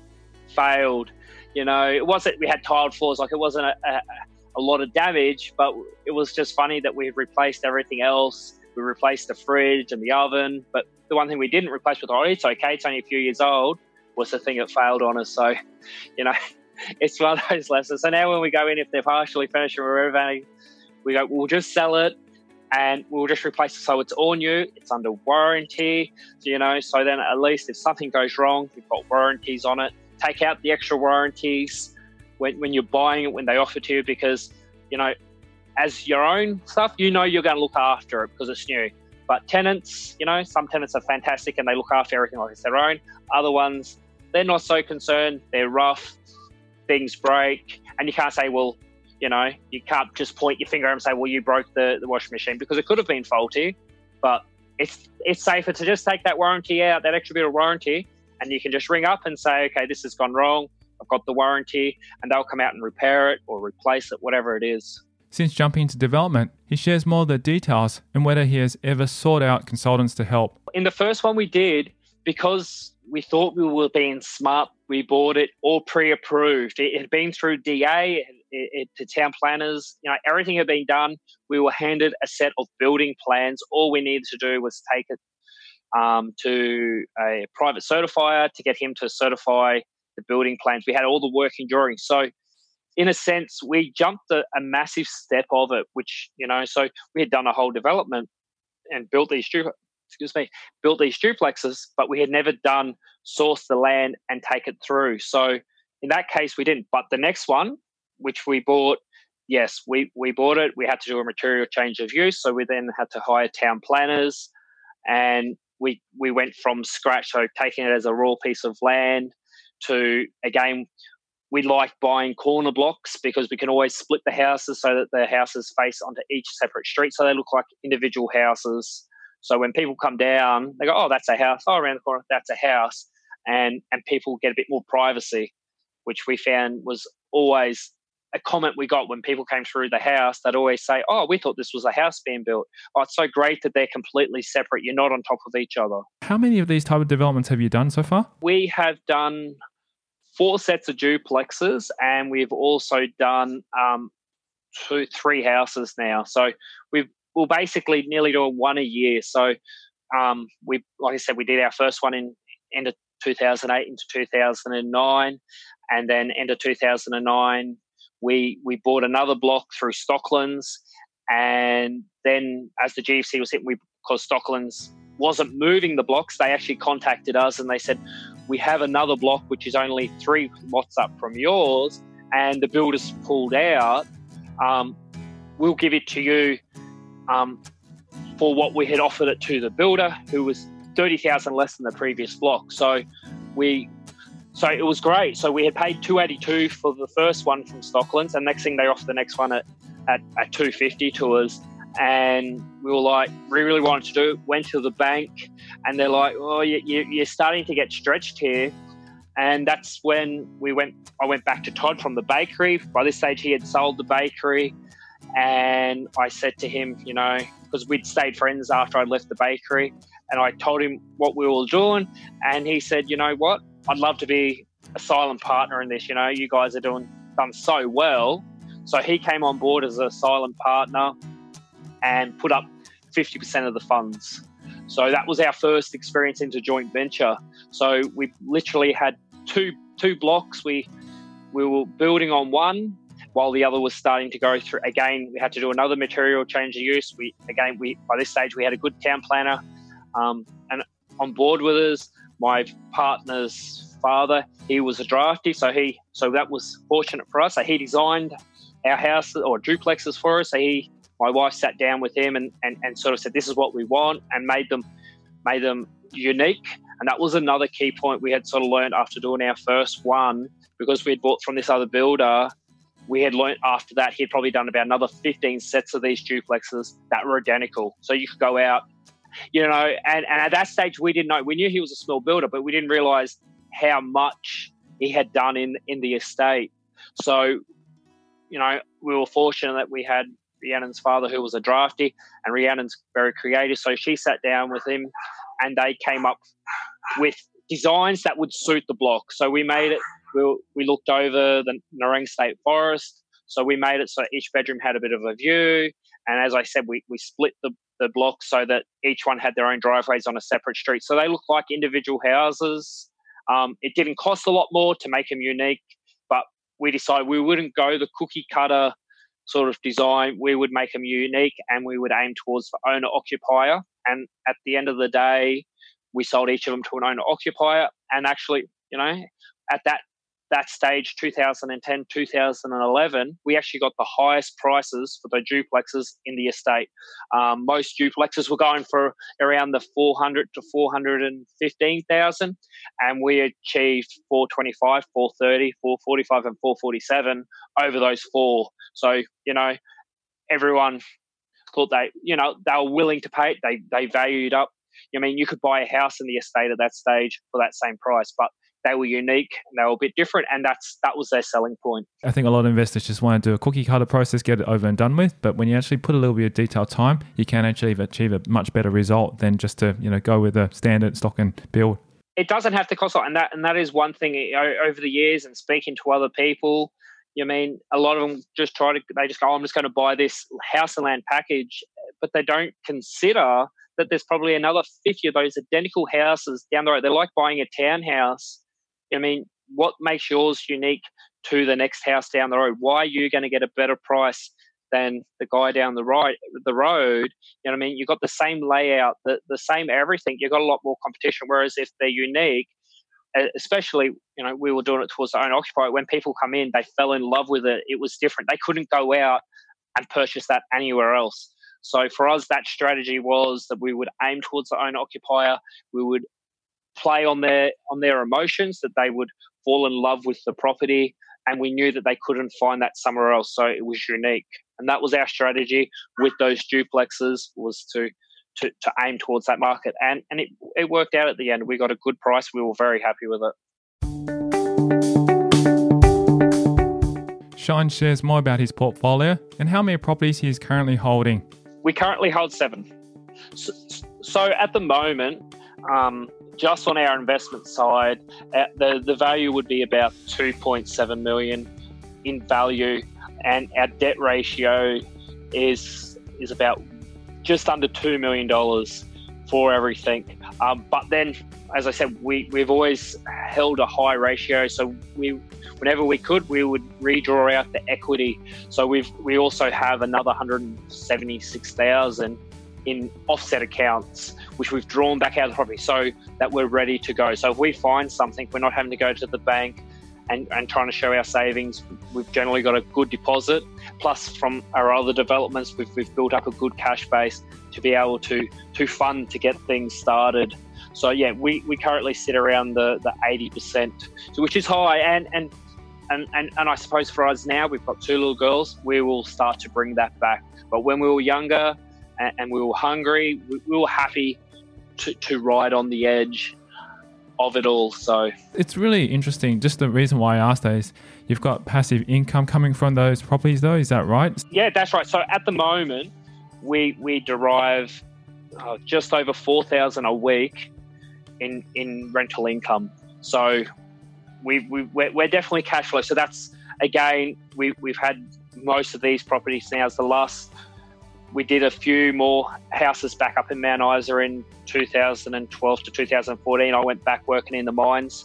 failed. You know, it wasn't, we had tiled floors, like it wasn't a, a, a lot of damage, but it was just funny that we had replaced everything else. We replaced the fridge and the oven, but the one thing we didn't replace with, oh, it's okay, it's only a few years old, was the thing that failed on us. So, you know, it's one of those lessons. So now when we go in, if they're partially finished or renovating, we go, we'll just sell it and we'll just replace it. So it's all new, it's under warranty, you know, so then at least if something goes wrong, we've got warranties on it. Take out the extra warranties when, when you're buying it, when they offer to you, because, you know, as your own stuff, you know you're going to look after it because it's new. But tenants, you know, some tenants are fantastic and they look after everything like it's their own. Other ones, they're not so concerned. They're rough, things break, and you can't say, well, you know, you can't just point your finger and say, well, you broke the, the washing machine, because it could have been faulty. But it's it's safer to just take that warranty out, that extra bit of warranty, and you can just ring up and say, okay, this has gone wrong. I've got the warranty, and they'll come out and repair it or replace it, whatever it is. Since jumping into development, he shares more of the details and whether he has ever sought out consultants to help. In the first one we did, because we thought we were being smart, we bought it all pre-approved. It had been through D A, it, it, to town planners, you know, everything had been done. We were handed a set of building plans. All we needed to do was take it um, to a private certifier to get him to certify the building plans. We had all the working drawings. So in a sense, we jumped a, a massive step of it, which, you know, so we had done a whole development and built these, excuse me, built these duplexes, but we had never done source the land and take it through. So in that case, we didn't. But the next one, which we bought, yes, we, we bought it. We had to do a material change of use. So we then had to hire town planners, and we we went from scratch. So taking it as a raw piece of land to, again, we like buying corner blocks because we can always split the houses so that the houses face onto each separate street, so they look like individual houses. So when people come down, they go, oh, that's a house. Oh, around the corner, that's a house. And and people get a bit more privacy, which we found was always a comment we got when people came through the house. They'd always say, oh, we thought this was a house being built. Oh, it's so great that they're completely separate. You're not on top of each other. How many of these type of developments have you done so far? We have done four sets of duplexes, and we've also done um, two, three houses now. So we've we'll basically nearly do one a year. So um, we, like I said, we did our first one in end of two thousand eight into two thousand nine, and then end of two thousand nine, we we bought another block through Stocklands, and then as the G F C was hitting, we because Stocklands wasn't moving the blocks, they actually contacted us and they said, we have another block which is only three lots up from yours, and the builder's pulled out. Um, we'll give it to you um, for what we had offered it to the builder, who was thirty thousand less than the previous block. So we, so it was great. So we had paid two eighty-two for the first one from Stocklands, and next thing they offered the next one at, at, at two fifty to us. And we were like, we really wanted to do it, went to the bank, and they're like, oh, you, you, you're starting to get stretched here. And that's when we went, I went back to Todd from the bakery. By this stage, he had sold the bakery. And I said to him, you know, because we'd stayed friends after I left the bakery, and I told him what we were doing. And he said, you know what, I'd love to be a silent partner in this. You know, you guys are doing done so well. So he came on board as a silent partner and put up fifty percent of the funds. So that was our first experience into joint venture. So we literally had two two blocks. We we were building on one while the other was starting to go through. Again, we had to do another material change of use. We again we by this stage we had a good town planner um, and on board with us. My partner's father, he was a drafty, so he so that was fortunate for us. So he designed our house or duplexes for us. So he My wife sat down with him and, and, and sort of said, this is what we want, and made them made them unique. And that was another key point we had sort of learned after doing our first one, because we had bought from this other builder. We had learned after that he'd probably done about another fifteen sets of these duplexes that were identical. So you could go out, you know, and, and at that stage we didn't know. We knew he was a small builder, but we didn't realise how much he had done in, in the estate. So, you know, we were fortunate that we had Rhiannon's father, who was a drafty, and Rhiannon's very creative. So she sat down with him and they came up with designs that would suit the block. So we made it we, we looked over the Nerang State Forest. So we made it so each bedroom had a bit of a view. And as I said, we, we split the, the blocks so that each one had their own driveways on a separate street. So they looked like individual houses. Um, it didn't cost a lot more to make them unique, but we decided we wouldn't go the cookie cutter sort of design. We would make them unique, and we would aim towards the owner occupier. And at the end of the day, we sold each of them to an owner occupier. And actually, you know, at that that stage, two thousand ten, two thousand eleven, we actually got the highest prices for the duplexes in the estate. Um, most duplexes were going for around the four hundred to four hundred fifteen thousand, and we achieved four twenty-five, four thirty, four forty-five, and four forty-seven over those four. So, you know, everyone thought they, you know, they were willing to pay it. They they valued up. I mean, you could buy a house in the estate at that stage for that same price, but they were unique and they were a bit different, and that's that was their selling point. I think a lot of investors just want to do a cookie cutter process, get it over and done with. But when you actually put a little bit of detailed time, you can actually achieve a much better result than just to, you know, go with a standard stock and build. It doesn't have to cost a lot, and that and that is one thing, you know, over the years and speaking to other people. You mean a lot of them just try to they just go, oh, I'm just going to buy this house and land package, but they don't consider that there's probably another fifty of those identical houses down the road. They're like buying a townhouse. I mean, what makes yours unique to the next house down the road? Why are you going to get a better price than the guy down the right the road? You know what I mean? You've got the same layout, the, the same everything. You've got a lot more competition. Whereas if they're unique, especially, you know, we were doing it towards the owner occupier. When people come in, they fell in love with it. It was different. They couldn't go out and purchase that anywhere else. So for us, that strategy was that we would aim towards the owner occupier. We would play on their on their emotions, that they would fall in love with the property, and we knew that they couldn't find that somewhere else, so it was unique. And that was our strategy with those duplexes, was to to, to aim towards that market, and and it, it worked out at the end. We got a good price. We were very happy with it. Shine shares more about his portfolio and how many properties he is currently holding. We currently hold seven. So, so at the moment, um, just on our investment side, uh, the, the value would be about two point seven million dollars in value, and our debt ratio is is about just under two million dollars for everything. Um, but then, as I said, we, we've always held a high ratio, so we whenever we could, we would redraw out the equity. So we've we also have another one hundred seventy-six thousand dollars in offset accounts, which we've drawn back out of the property so that we're ready to go. So if we find something, we're not having to go to the bank and, and trying to show our savings. We've generally got a good deposit. Plus, from our other developments, we've, we've built up a good cash base to be able to to fund to get things started. So yeah, we, we currently sit around the, the eighty percent, which is high. And, and and and and I suppose for us now, we've got two little girls, we will start to bring that back. But when we were younger and, and we were hungry, we, we were happy to, to ride on the edge of it all. So it's really interesting. Just the reason why I asked that is you've got passive income coming from those properties though, is that right? Yeah, that's right. So at the moment, we we derive uh, just over four thousand a week in in rental income. So we, we we're, we're definitely cash flow. So that's, again, we we've had most of these properties now. As the last, we did a few more houses back up in Mount Isa in two thousand twelve to two thousand fourteen. I went back working in the mines,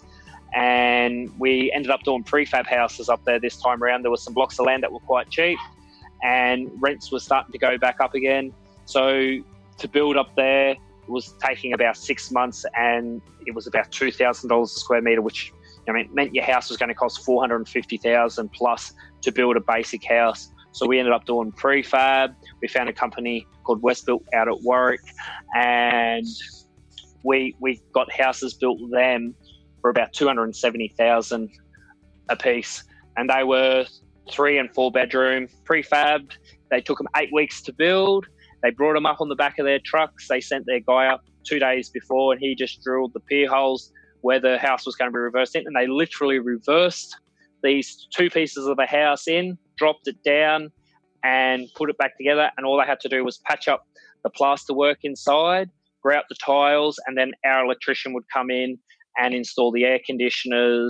and we ended up doing prefab houses up there this time around. There were some blocks of land that were quite cheap, and rents were starting to go back up again. So to build up there was taking about six months, and it was about two thousand dollars a square metre, which, I mean, meant your house was going to cost four hundred fifty thousand dollars plus to build a basic house. So we ended up doing prefab. We found a company called Westbuilt out at Warwick, and we we got houses built with them for about two hundred seventy thousand dollars a piece, and they were three and four bedroom prefabbed. They took them eight weeks to build. They brought them up on the back of their trucks. They sent their guy up two days before, and he just drilled the pier holes where the house was going to be reversed in, and they literally reversed these two pieces of the house in, dropped it down, and put it back together. And all they had to do was patch up the plaster work inside, grout the tiles, and then our electrician would come in and install the air conditioners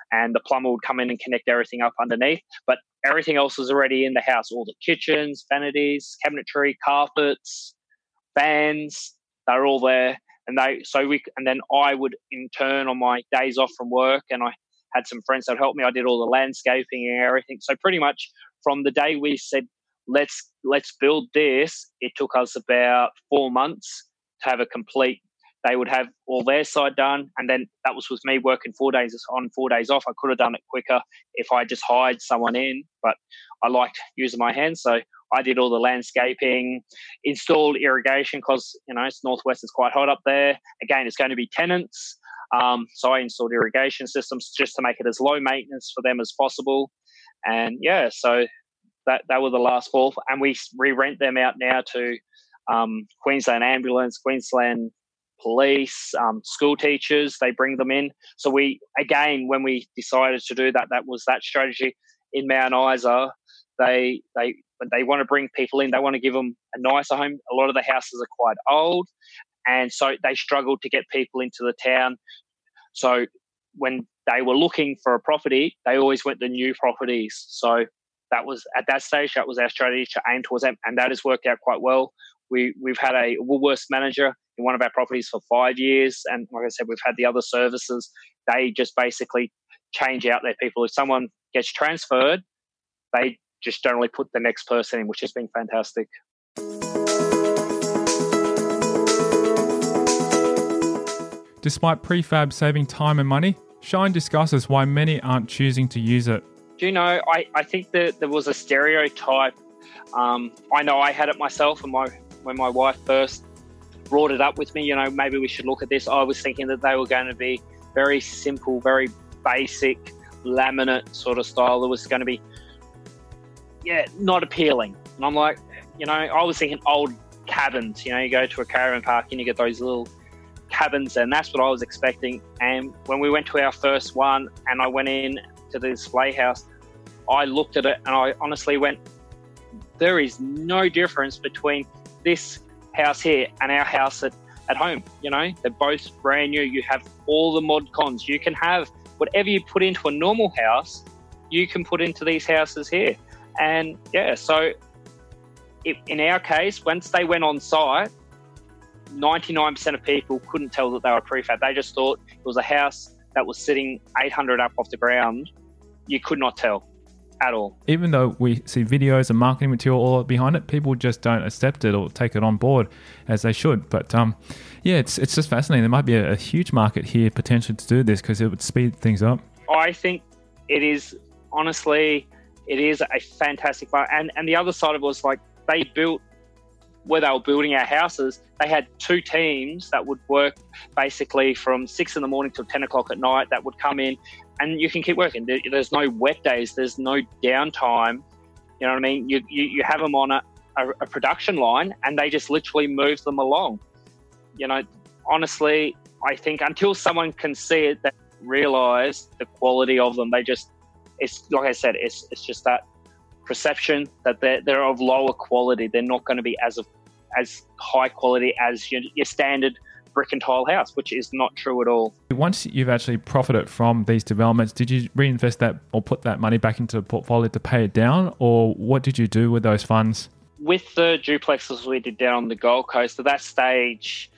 and the plumber would come in and connect everything up underneath. But everything else was already in the house, all the kitchens, vanities, cabinetry, carpets, fans, they're all there. And they, so we, and then I would in turn on my days off from work, and I had some friends that helped me. I did all the landscaping and everything. So pretty much from the day we said, let's, let's build this, it took us about four months to have a complete. They would have all their side done, and then that was with me working four days on, four days off. I could have done it quicker if I just hired someone in, but I liked using my hands, so I did all the landscaping, installed irrigation because, you know, it's Northwest, it's quite hot up there. Again, it's going to be tenants, um, so I installed irrigation systems just to make it as low maintenance for them as possible. And yeah, so that that were the last four, and we re-rent them out now to um, Queensland Ambulance, Queensland Police, um, school teachers. They bring them in. So we, again, when we decided to do that, that was that strategy. In Mount Isa, they they they want to bring people in. They want to give them a nicer home. A lot of the houses are quite old, and so they struggled to get people into the town. So when they were looking for a property, they always went to new properties. So that was, at that stage, that was our strategy to aim towards them, and that has worked out quite well. We, we've had a Woolworths manager in one of our properties for five years. And like I said, we've had the other services. They just basically change out their people. If someone gets transferred, they just generally put the next person in, which has been fantastic. Despite prefab saving time and money, Shine discusses why many aren't choosing to use it. Do you know, I, I think that there was a stereotype. Um, I know I had it myself, and my when my wife first brought it up with me, you know, maybe we should look at this. I was thinking that they were going to be very simple, very basic, laminate sort of style. It was going to be, yeah, not appealing. And I'm like, you know, I was thinking old cabins. You know, you go to a caravan park and you get those little cabins, and that's what I was expecting. And when we went to our first one and I went in to the display house, I looked at it and I honestly went, there is no difference between this house here and our house at, at home. You know, they're both brand new. You have all the mod cons. You can have whatever you put into a normal house, you can put into these houses here. And yeah, so it, in our case, once they went on site, ninety-nine percent of people couldn't tell that they were prefab. They just thought it was a house that was sitting eight hundred up off the ground. You could not tell at all. Even though we see videos and marketing material all behind it, people just don't accept it or take it on board as they should. But um, yeah, it's it's just fascinating. There might be a, a huge market here potentially to do this because it would speed things up. I think it is, honestly, it is a fantastic market. And, and the other side of it was like they built, where they were building our houses, they had two teams that would work basically from six in the morning till ten o'clock at night that would come in, and you can keep working. There's no wet days. There's no downtime. You know what I mean? You you, you have them on a, a, a production line, and they just literally move them along. You know, honestly, I think until someone can see it, they realise the quality of them. They just, it's like I said, it's it's just that perception that they're, they're of lower quality. They're not going to be as of, as high quality as your, your standard brick and tile house, which is not true at all. Once you've actually profited from these developments, did you reinvest that or put that money back into the portfolio to pay it down, or what did you do with those funds? With the duplexes we did down on the Gold Coast, at that stage,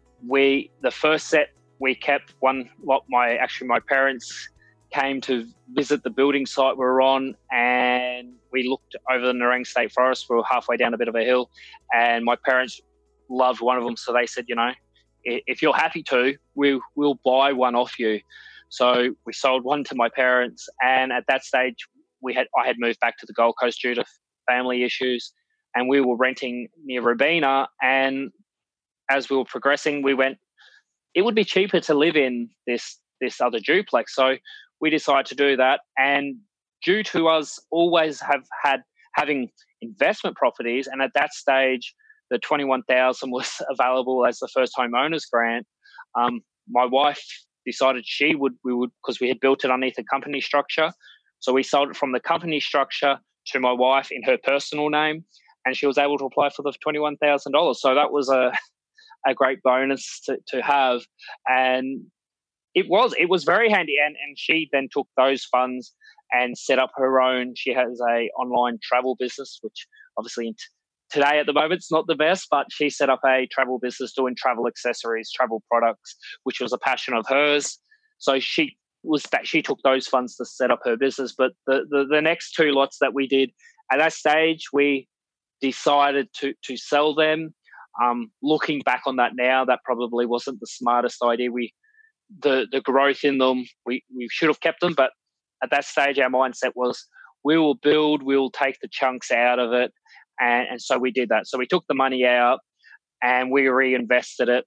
we the first set we kept one. What my actually my parents came to visit the building site we were on, and we looked over the Nerang State Forest. We were halfway down a bit of a hill, and my parents loved one of them, so they said, you know, if you're happy to, we, we'll buy one off you. So we sold one to my parents, and at that stage, we had I had moved back to the Gold Coast due to family issues, and we were renting near Robina. And as we were progressing, we went, it would be cheaper to live in this this other duplex. So we decided to do that, and due to us always have had having investment properties, and at that stage, the twenty-one thousand was available as the first home owners grant. Um, my wife decided she would, we would, because we had built it underneath a company structure. So we sold it from the company structure to my wife in her personal name, and she was able to apply for the twenty-one thousand dollars. So that was a, a great bonus to, to have. And It was. It was very handy. And, and she then took those funds and set up her own. She has a online travel business, which obviously in t- today at the moment it's not the best, but she set up a travel business doing travel accessories, travel products, which was a passion of hers. So she was that she took those funds to set up her business. But the, the, the next two lots that we did, at that stage, we decided to to sell them. Um, looking back on that now, that probably wasn't the smartest idea. We the the growth in them, we, we should have kept them, but at that stage our mindset was we will build, we will take the chunks out of it, and, and so we did that. So we took the money out and we reinvested it.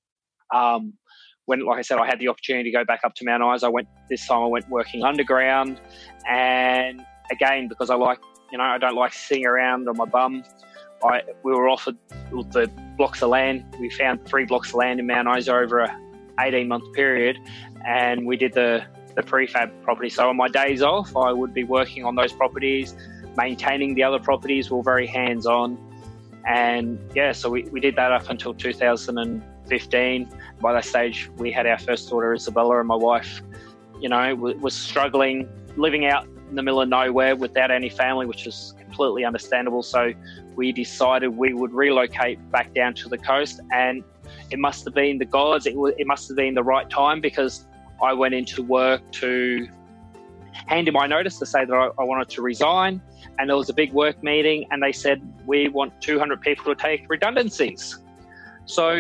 Um, when, like I said, I had the opportunity to go back up to Mount Isa. I went this time. I went working underground, and again, because I like, you know, I don't like sitting around on my bum. I we were offered the blocks of land. We found three blocks of land in Mount Isa over a eighteen month period, and we did the the prefab property. So on my days off, I would be working on those properties, maintaining the other properties. We were very hands on, and yeah, so we, we did that up until two thousand fifteen. By that stage, we had our first daughter, Isabella, and my wife, you know, w- was struggling, living out in the middle of nowhere without any family, which is completely understandable. So we decided we would relocate back down to the coast, and it must have been the gods. It, w- it must have been the right time, because I went into work to hand in my notice to say that I, I wanted to resign, and there was a big work meeting, and they said, we want two hundred people to take redundancies. So,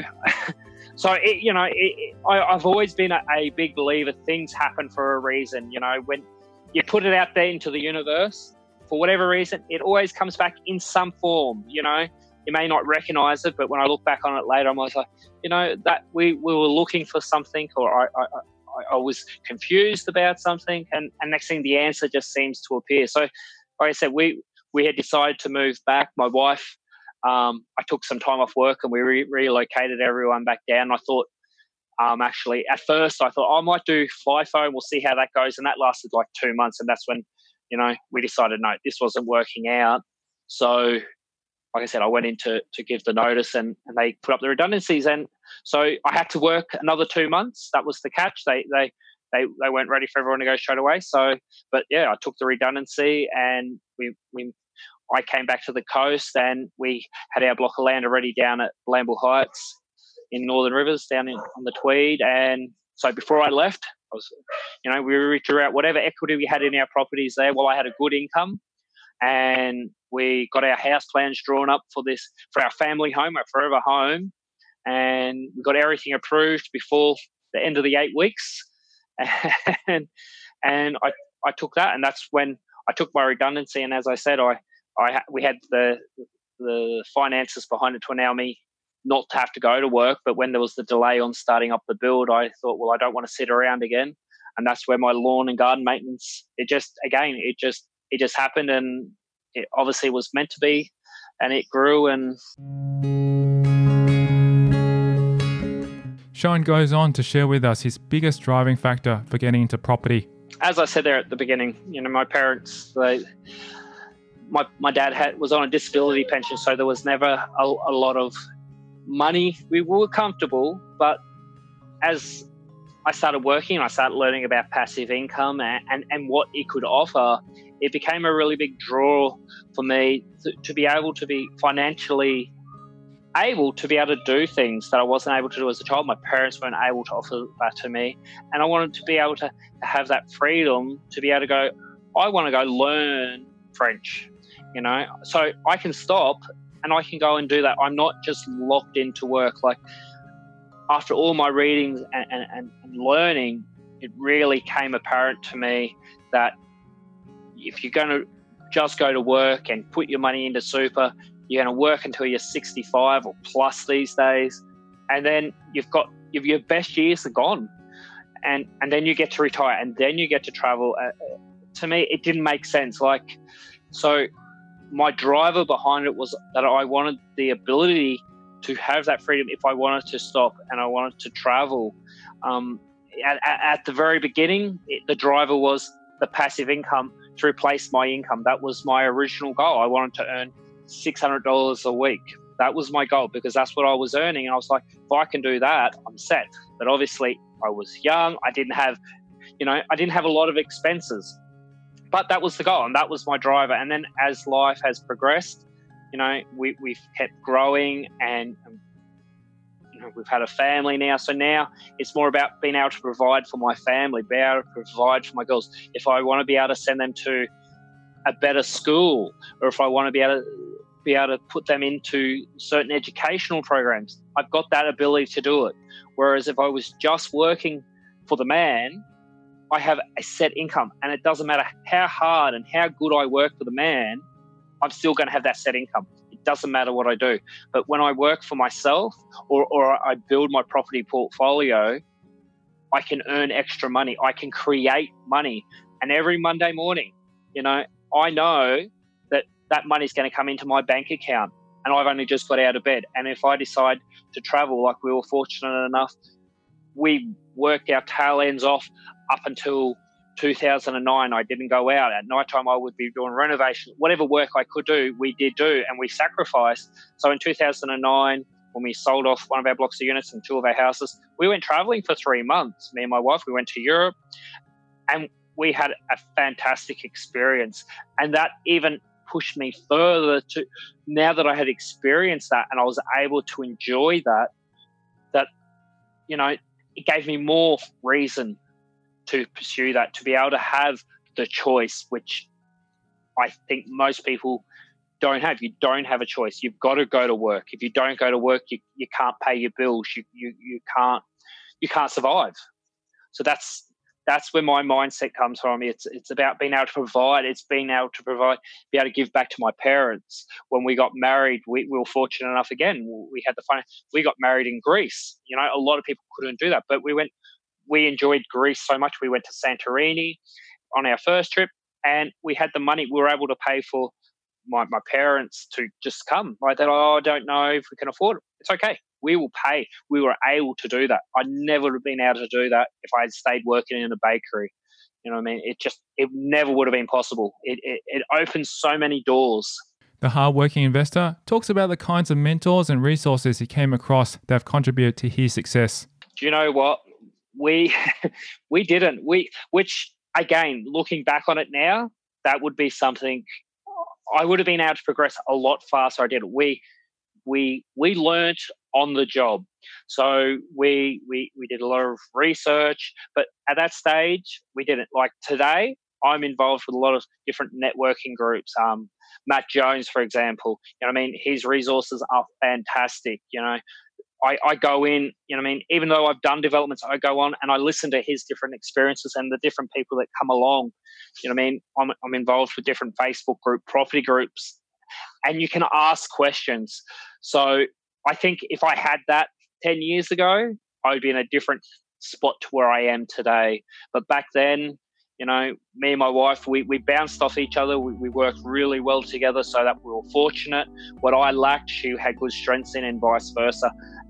so it, you know, it, I, I've always been a, a big believer things happen for a reason. You know, when you put it out there into the universe, for whatever reason, it always comes back in some form. You know, you may not recognize it, but when I look back on it later, I'm always like, you know, that we, we were looking for something, or I, I, I was confused about something, and, and next thing the answer just seems to appear. So, like I said, we, we had decided to move back. My wife, um, I took some time off work, and we re- relocated everyone back down. I thought, um, actually, at first I thought, oh, I might do FIFO and we'll see how that goes. And that lasted like two months. And that's when, you know, we decided, no, this wasn't working out. So, like I said, I went in to, to give the notice, and, and they put up the redundancies. And so I had to work another two months. That was the catch. They they they they weren't ready for everyone to go straight away. So, but yeah, I took the redundancy, and we we I came back to the coast, and we had our block of land already down at Blamble Heights in Northern Rivers, down in, on the Tweed. And so before I left, I was, you know, we drew out whatever equity we had in our properties there. Well, I had a good income, and we got our house plans drawn up for this, for our family home, our forever home, and we got everything approved before the end of the eight weeks. And and I, I took that, and that's when I took my redundancy. And as I said, I, I we had the the finances behind it to allow me not to have to go to work. But when there was the delay on starting up the build, I thought, well, I don't want to sit around again. And that's where my lawn and garden maintenance, it just, again, it just, it just happened, and it obviously was meant to be, and it grew. And Shine goes on to share with us his biggest driving factor for getting into property. As I said there at the beginning, you know, my parents, they, my my dad had was on a disability pension, so there was never a, a lot of money. We were comfortable, but as I started working, I started learning about passive income and, and, and what it could offer, it became a really big draw for me to, to be able to be financially able to be able to do things that I wasn't able to do as a child. My parents weren't able to offer that to me. And I wanted to be able to have that freedom to be able to go, I want to go learn French, you know, so I can stop and I can go and do that. I'm not just locked into work. Like, after all my readings and, and, and learning, it really came apparent to me that if you're going to just go to work and put your money into super, you're going to work until you're sixty-five or plus these days, and then you've got your best years are gone, and and then you get to retire, and then you get to travel. Uh, to me, it didn't make sense. Like, so my driver behind it was that I wanted the ability to have that freedom if I wanted to stop and I wanted to travel. Um, at, at the very beginning, it, the driver was the passive income to replace my income. That was my original goal. I wanted to earn six hundred dollars a week. That was my goal, because that's what I was earning. And I was like, if I can do that, I'm set. But obviously I was young. I didn't have, you know, I didn't have a lot of expenses, but that was the goal and that was my driver. And then as life has progressed, you know, we, we've kept growing and, you know, we've had a family now. So now it's more about being able to provide for my family, be able to provide for my girls. If I want to be able to send them to a better school, or if I want to be able to be able to put them into certain educational programs, I've got that ability to do it. Whereas if I was just working for the man, I have a set income, and it doesn't matter how hard and how good I work for the man, I'm still going to have that set income. It doesn't matter what I do. But when I work for myself, or, or I build my property portfolio, I can earn extra money. I can create money. And every Monday morning, you know, I know that that money is going to come into my bank account, and I've only just got out of bed. And if I decide to travel, like we were fortunate enough, we worked our tail ends off up until two thousand nine. I didn't go out. At night time, I would be doing renovation. Whatever work I could do, we did do, and we sacrificed. So in two thousand nine, when we sold off one of our blocks of units and two of our houses, we went traveling for three months. Me and my wife, we went to Europe, and we had a fantastic experience. And that even pushed me further to, now that I had experienced that and I was able to enjoy that, that, you know, it gave me more reason to pursue that, to be able to have the choice, which I think most people don't have. You don't have a choice. You've got to go to work. If you don't go to work, you, you can't pay your bills. You, you you can't you can't survive. So that's that's where my mindset comes from. It's it's about being able to provide. It's being able to provide, be able to give back to my parents. When we got married, we, we were fortunate enough. Again, we had the fun. We got married in Greece. You know, a lot of people couldn't do that, but we went. We enjoyed Greece so much. We went to Santorini on our first trip, and we had the money. We were able to pay for my, my parents to just come. Like that, oh, I don't know if we can afford it. It's okay. We will pay. We were able to do that. I never would have been able to do that if I had stayed working in a bakery. You know what I mean? It just, it never would have been possible. It, it, it opens so many doors. The hardworking investor talks about the kinds of mentors and resources he came across that have contributed to his success. Do you know what? We we didn't. We which again, looking back on it now, that would be something I would have been able to progress a lot faster. I did it. We we we learnt on the job. So we we we did a lot of research, but at that stage we didn't. Like today, I'm involved with a lot of different networking groups. Um, Matt Jones, for example, you know what I mean? His resources are fantastic, you know. I, I go in, you know what I mean, even though I've done developments, I go on and I listen to his different experiences and the different people that come along. You know what I mean? I'm, I'm involved with different Facebook group, property groups, and you can ask questions. So I think if I had that ten years ago, I would be in a different spot to where I am today. But back then, you know, me and my wife, we, we bounced off each other. We, we worked really well together, so that we were fortunate. What I lacked, she had good strengths in, and vice versa.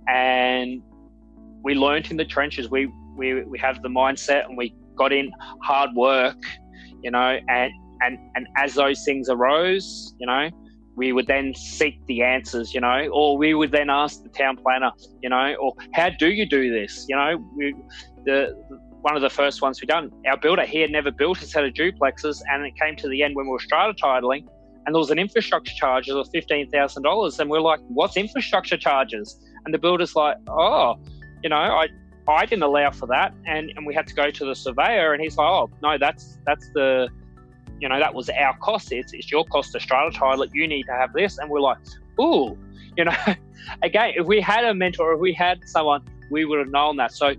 And we learned in the trenches. We, we we have the mindset, and we got in hard work, you know, and, and, and as those things arose, you know, we would then seek the answers, you know, or we would then ask the town planner, you know, or how do you do this? You know, we the, the one of the first ones we done, our builder, he had never built a set of duplexes, and it came to the end when we were strata titling, and there was an infrastructure charge of fifteen thousand dollars, and we're like, what's infrastructure charges? And the builder's like, oh, you know, I I didn't allow for that, and, and we had to go to the surveyor, and he's like, oh, no, that's that's the, you know, that was our cost. It's it's your cost to strata title it. You need to have this, and we're like, ooh, you know, again, if we had a mentor, if we had someone, we would have known that. So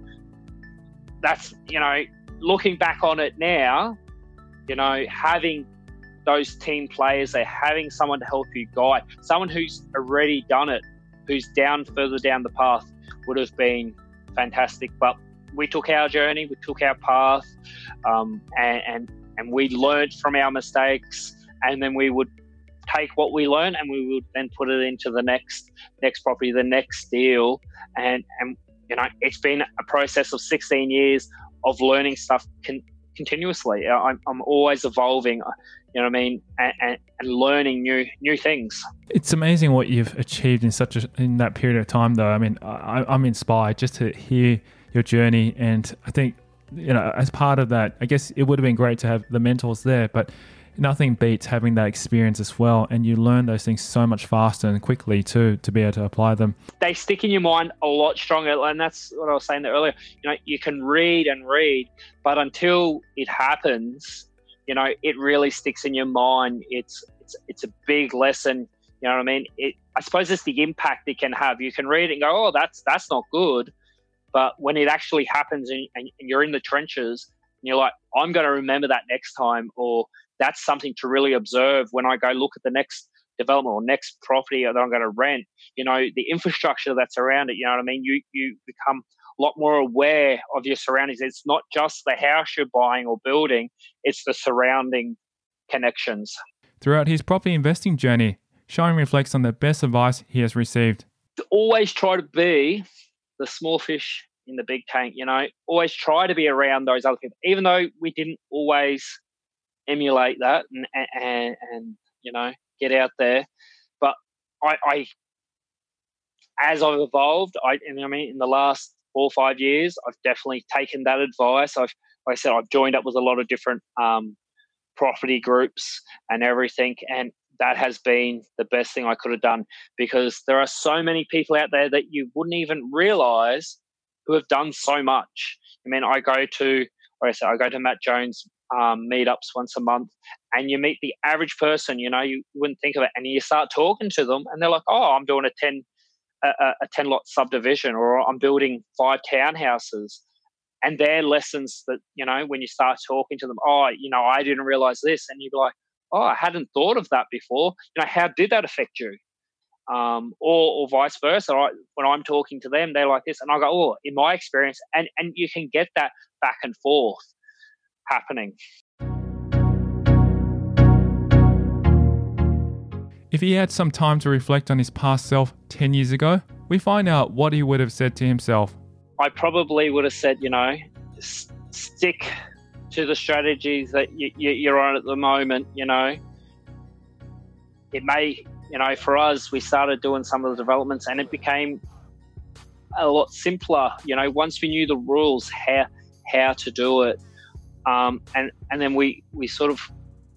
that's, you know, looking back on it now, you know, having those team players, they're having someone to help you guide, someone who's already done it, who's down further down the path, would have been fantastic. But we took our journey, we took our path, um, and, and and we learned from our mistakes, and then we would take what we learned and we would then put it into the next next property, the next deal, and and you know, it's been a process of sixteen years of learning stuff con- continuously. I'm I'm always evolving. You know what I mean, and, and, and learning new new things. It's amazing what you've achieved in such a in that period of time, though. I mean, I, I'm inspired just to hear your journey. And I think, you know, as part of that, I guess it would have been great to have the mentors there, but nothing beats having that experience as well. And you learn those things so much faster and quickly too, to be able to apply them. They stick in your mind a lot stronger. And that's what I was saying earlier. You know, you can read and read, but until it happens, you know, it really sticks in your mind. It's, it's, it's a big lesson. You know what I mean? It, I suppose it's the impact it can have. You can read it and go, oh, that's, that's not good. But when it actually happens and, and you're in the trenches and you're like, I'm going to remember that next time, or that's something to really observe when I go look at the next development or next property that I'm going to rent. You know, the infrastructure that's around it, you know what I mean? You you become a lot more aware of your surroundings. It's not just the house you're buying or building, it's the surrounding connections. Throughout his property investing journey, Shine reflects on the best advice he has received. To always try to be the small fish in the big tank, you know, always try to be around those other people, even though we didn't always emulate that and, and, and you know, get out there. But I, I as I've evolved, I, and I mean, in the last four or five years, I've definitely taken that advice. I've, like I said, I've joined up with a lot of different um, property groups and everything. And that has been the best thing I could have done, because there are so many people out there that you wouldn't even realize who have done so much. I mean, I go to, like I said, I go to Matt Jones um, meetups once a month, and you meet the average person, you know, you wouldn't think of it, and you start talking to them and they're like, oh, I'm doing a ten, a, a ten lot subdivision, or I'm building five townhouses. And they're lessons that, you know, when you start talking to them, oh, you know, I didn't realize this. And you'd be like, oh, I hadn't thought of that before. You know, how did that affect you? Um, or, or vice versa. I, when I'm talking to them, they're like this, and I go, oh, in my experience, and, and you can get that back and forth happening. If he had some time to reflect on his past self ten years ago, we find out what he would have said to himself. I probably would have said, you know, s- stick to the strategies that you, you, you're on at the moment. You know, it may, you know, for us, we started doing some of the developments and it became a lot simpler. You know, once we knew the rules, how how to do it, um, and and then we we sort of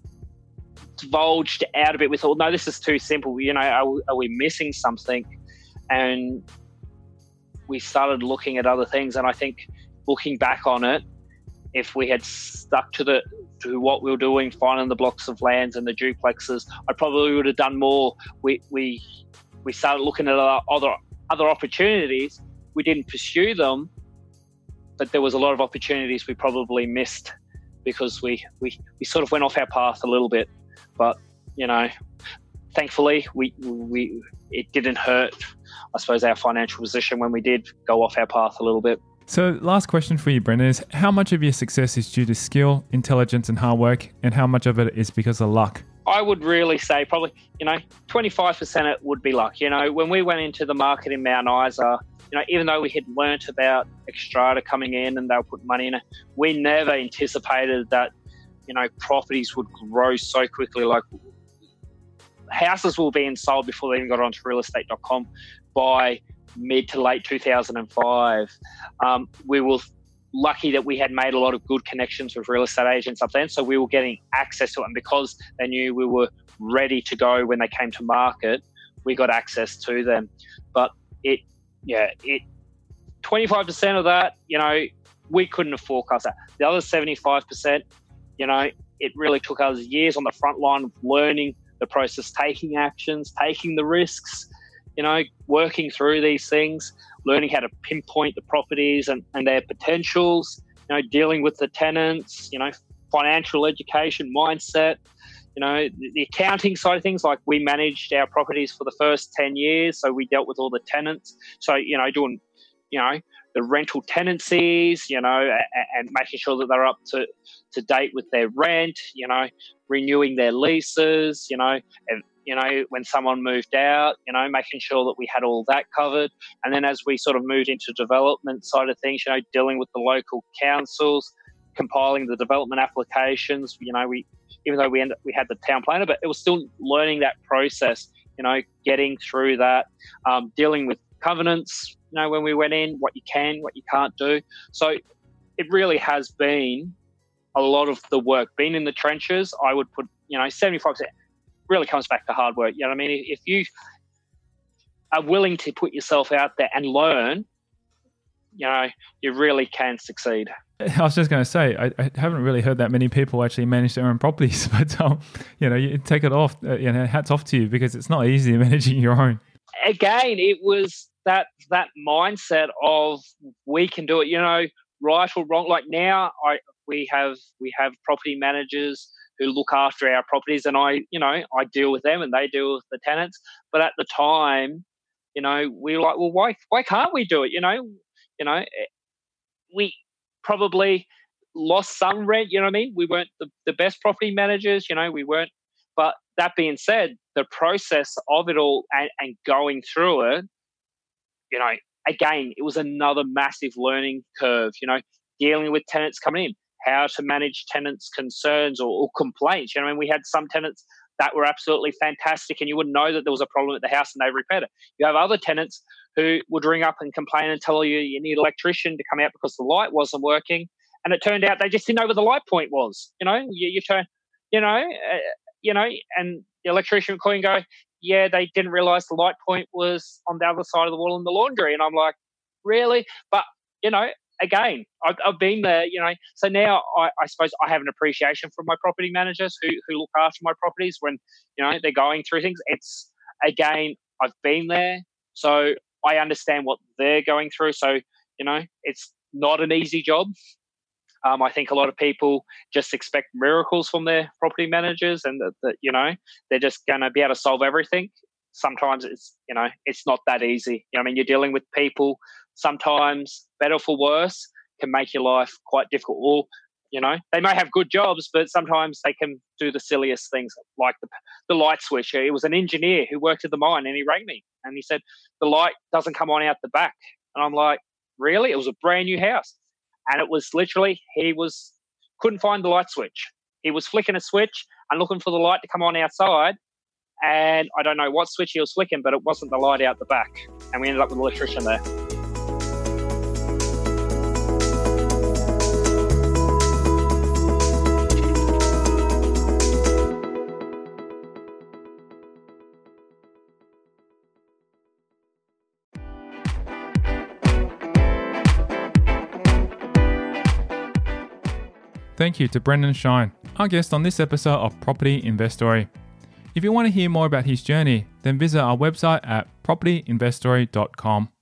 divulged out a bit. We thought, no, this is too simple. You know, are, are we missing something? And we started looking at other things. And I think looking back on it, if we had stuck to the to what we were doing, finding the blocks of lands and the duplexes, I probably would have done more. We we we started looking at other other opportunities. We didn't pursue them, but there was a lot of opportunities we probably missed because we we, we sort of went off our path a little bit. But you know, thankfully, we we it didn't hurt, I suppose, our financial position when we did go off our path a little bit. So last question for you, Brendan, is how much of your success is due to skill, intelligence and hard work, and how much of it is because of luck? I would really say probably, you know, twenty-five percent it would be luck. You know, when we went into the market in Mount Isa, you know, even though we had learnt about Xstrata coming in and they were putting money in it, we never anticipated that, you know, properties would grow so quickly. Like houses were being sold before they even got onto real estate dot com by mid to late two thousand five. Um, we were lucky that we had made a lot of good connections with real estate agents up then, so we were getting access to it. And because they knew we were ready to go when they came to market, we got access to them. But it, yeah, it twenty-five percent of that, you know, we couldn't have forecast that. The other seventy-five percent, you know, it really took us years on the front line of learning the process, taking actions, taking the risks, you know, working through these things, learning how to pinpoint the properties and, and their potentials, you know, dealing with the tenants, you know, financial education, mindset, you know, the, the accounting side of things. Like we managed our properties for the first ten years, so we dealt with all the tenants. So, you know, doing, you know, the rental tenancies, you know, and, and making sure that they're up to, to date with their rent, you know, renewing their leases, you know, and, you know, when someone moved out, you know, making sure that we had all that covered. And then as we sort of moved into development side of things, you know, dealing with the local councils, compiling the development applications, you know, we, even though we ended, we had the town planner, but it was still learning that process, you know, getting through that, um, dealing with covenants, you know, when we went in, what you can, what you can't do. So it really has been a lot of the work. Being in the trenches, I would put, you know, seventy-five percent really comes back to hard work. You know what I mean? If you are willing to put yourself out there and learn, you know, you really can succeed. I was just going to say, I, I haven't really heard that many people actually manage their own properties, but um, you know, you take it off, uh, you know, hats off to you, because it's not easy managing your own. Again, it was that that mindset of we can do it, you know, right or wrong. Like now, I we have we have property managers who look after our properties, and I, you know, I deal with them and they deal with the tenants. But at the time, you know, we were like, well, why why can't we do it? You know, you know, we probably lost some rent, you know what I mean? We weren't the, the best property managers, you know, we weren't. But that being said, the process of it all and, and going through it, you know, again, it was another massive learning curve, you know, dealing with tenants coming in, how to manage tenants' concerns or, or complaints. You know, I mean, we had some tenants that were absolutely fantastic and you wouldn't know that there was a problem at the house and they repaired it. You have other tenants who would ring up and complain and tell you you need an electrician to come out because the light wasn't working. And it turned out they just didn't know where the light point was. You know, you, you turn, you know, uh, you know, and the electrician would call and go, yeah, they didn't realize the light point was on the other side of the wall in the laundry. And I'm like, really? But, you know, again, I've, I've been there, you know. So now I, I suppose I have an appreciation for my property managers who, who look after my properties when, you know, they're going through things. It's, again, I've been there. So I understand what they're going through. So, you know, it's not an easy job. Um, I think a lot of people just expect miracles from their property managers and that, that you know, they're just going to be able to solve everything. Sometimes it's, you know, it's not that easy. You know, I mean, you're dealing with people sometimes, better for worse, can make your life quite difficult. Or, you know, they may have good jobs, but sometimes they can do the silliest things, like the, the light switch. It was an engineer who worked at the mine and he rang me and he said, the light doesn't come on out the back. And I'm like, really? It was a brand new house. And it was literally, he was, couldn't find the light switch. He was flicking a switch and looking for the light to come on outside. And I don't know what switch he was flicking, but it wasn't the light out the back. And we ended up with an electrician there. Thank you to Brendan Shine, our guest on this episode of Property Investory. If you want to hear more about his journey, then visit our website at property investory dot com.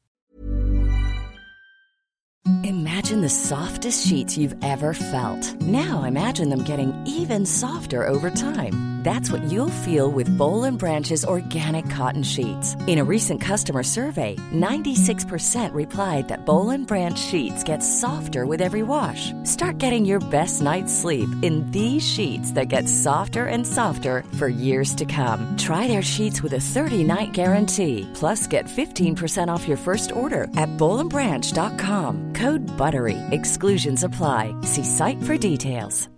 Imagine the softest sheets you've ever felt. Now imagine them getting even softer over time. That's what you'll feel with Boll and Branch's organic cotton sheets. In a recent customer survey, ninety-six percent replied that Boll and Branch sheets get softer with every wash. Start getting your best night's sleep in these sheets that get softer and softer for years to come. Try their sheets with a thirty-night guarantee. Plus, get fifteen percent off your first order at boll and branch dot com. Code BUTTERY. Exclusions apply. See site for details.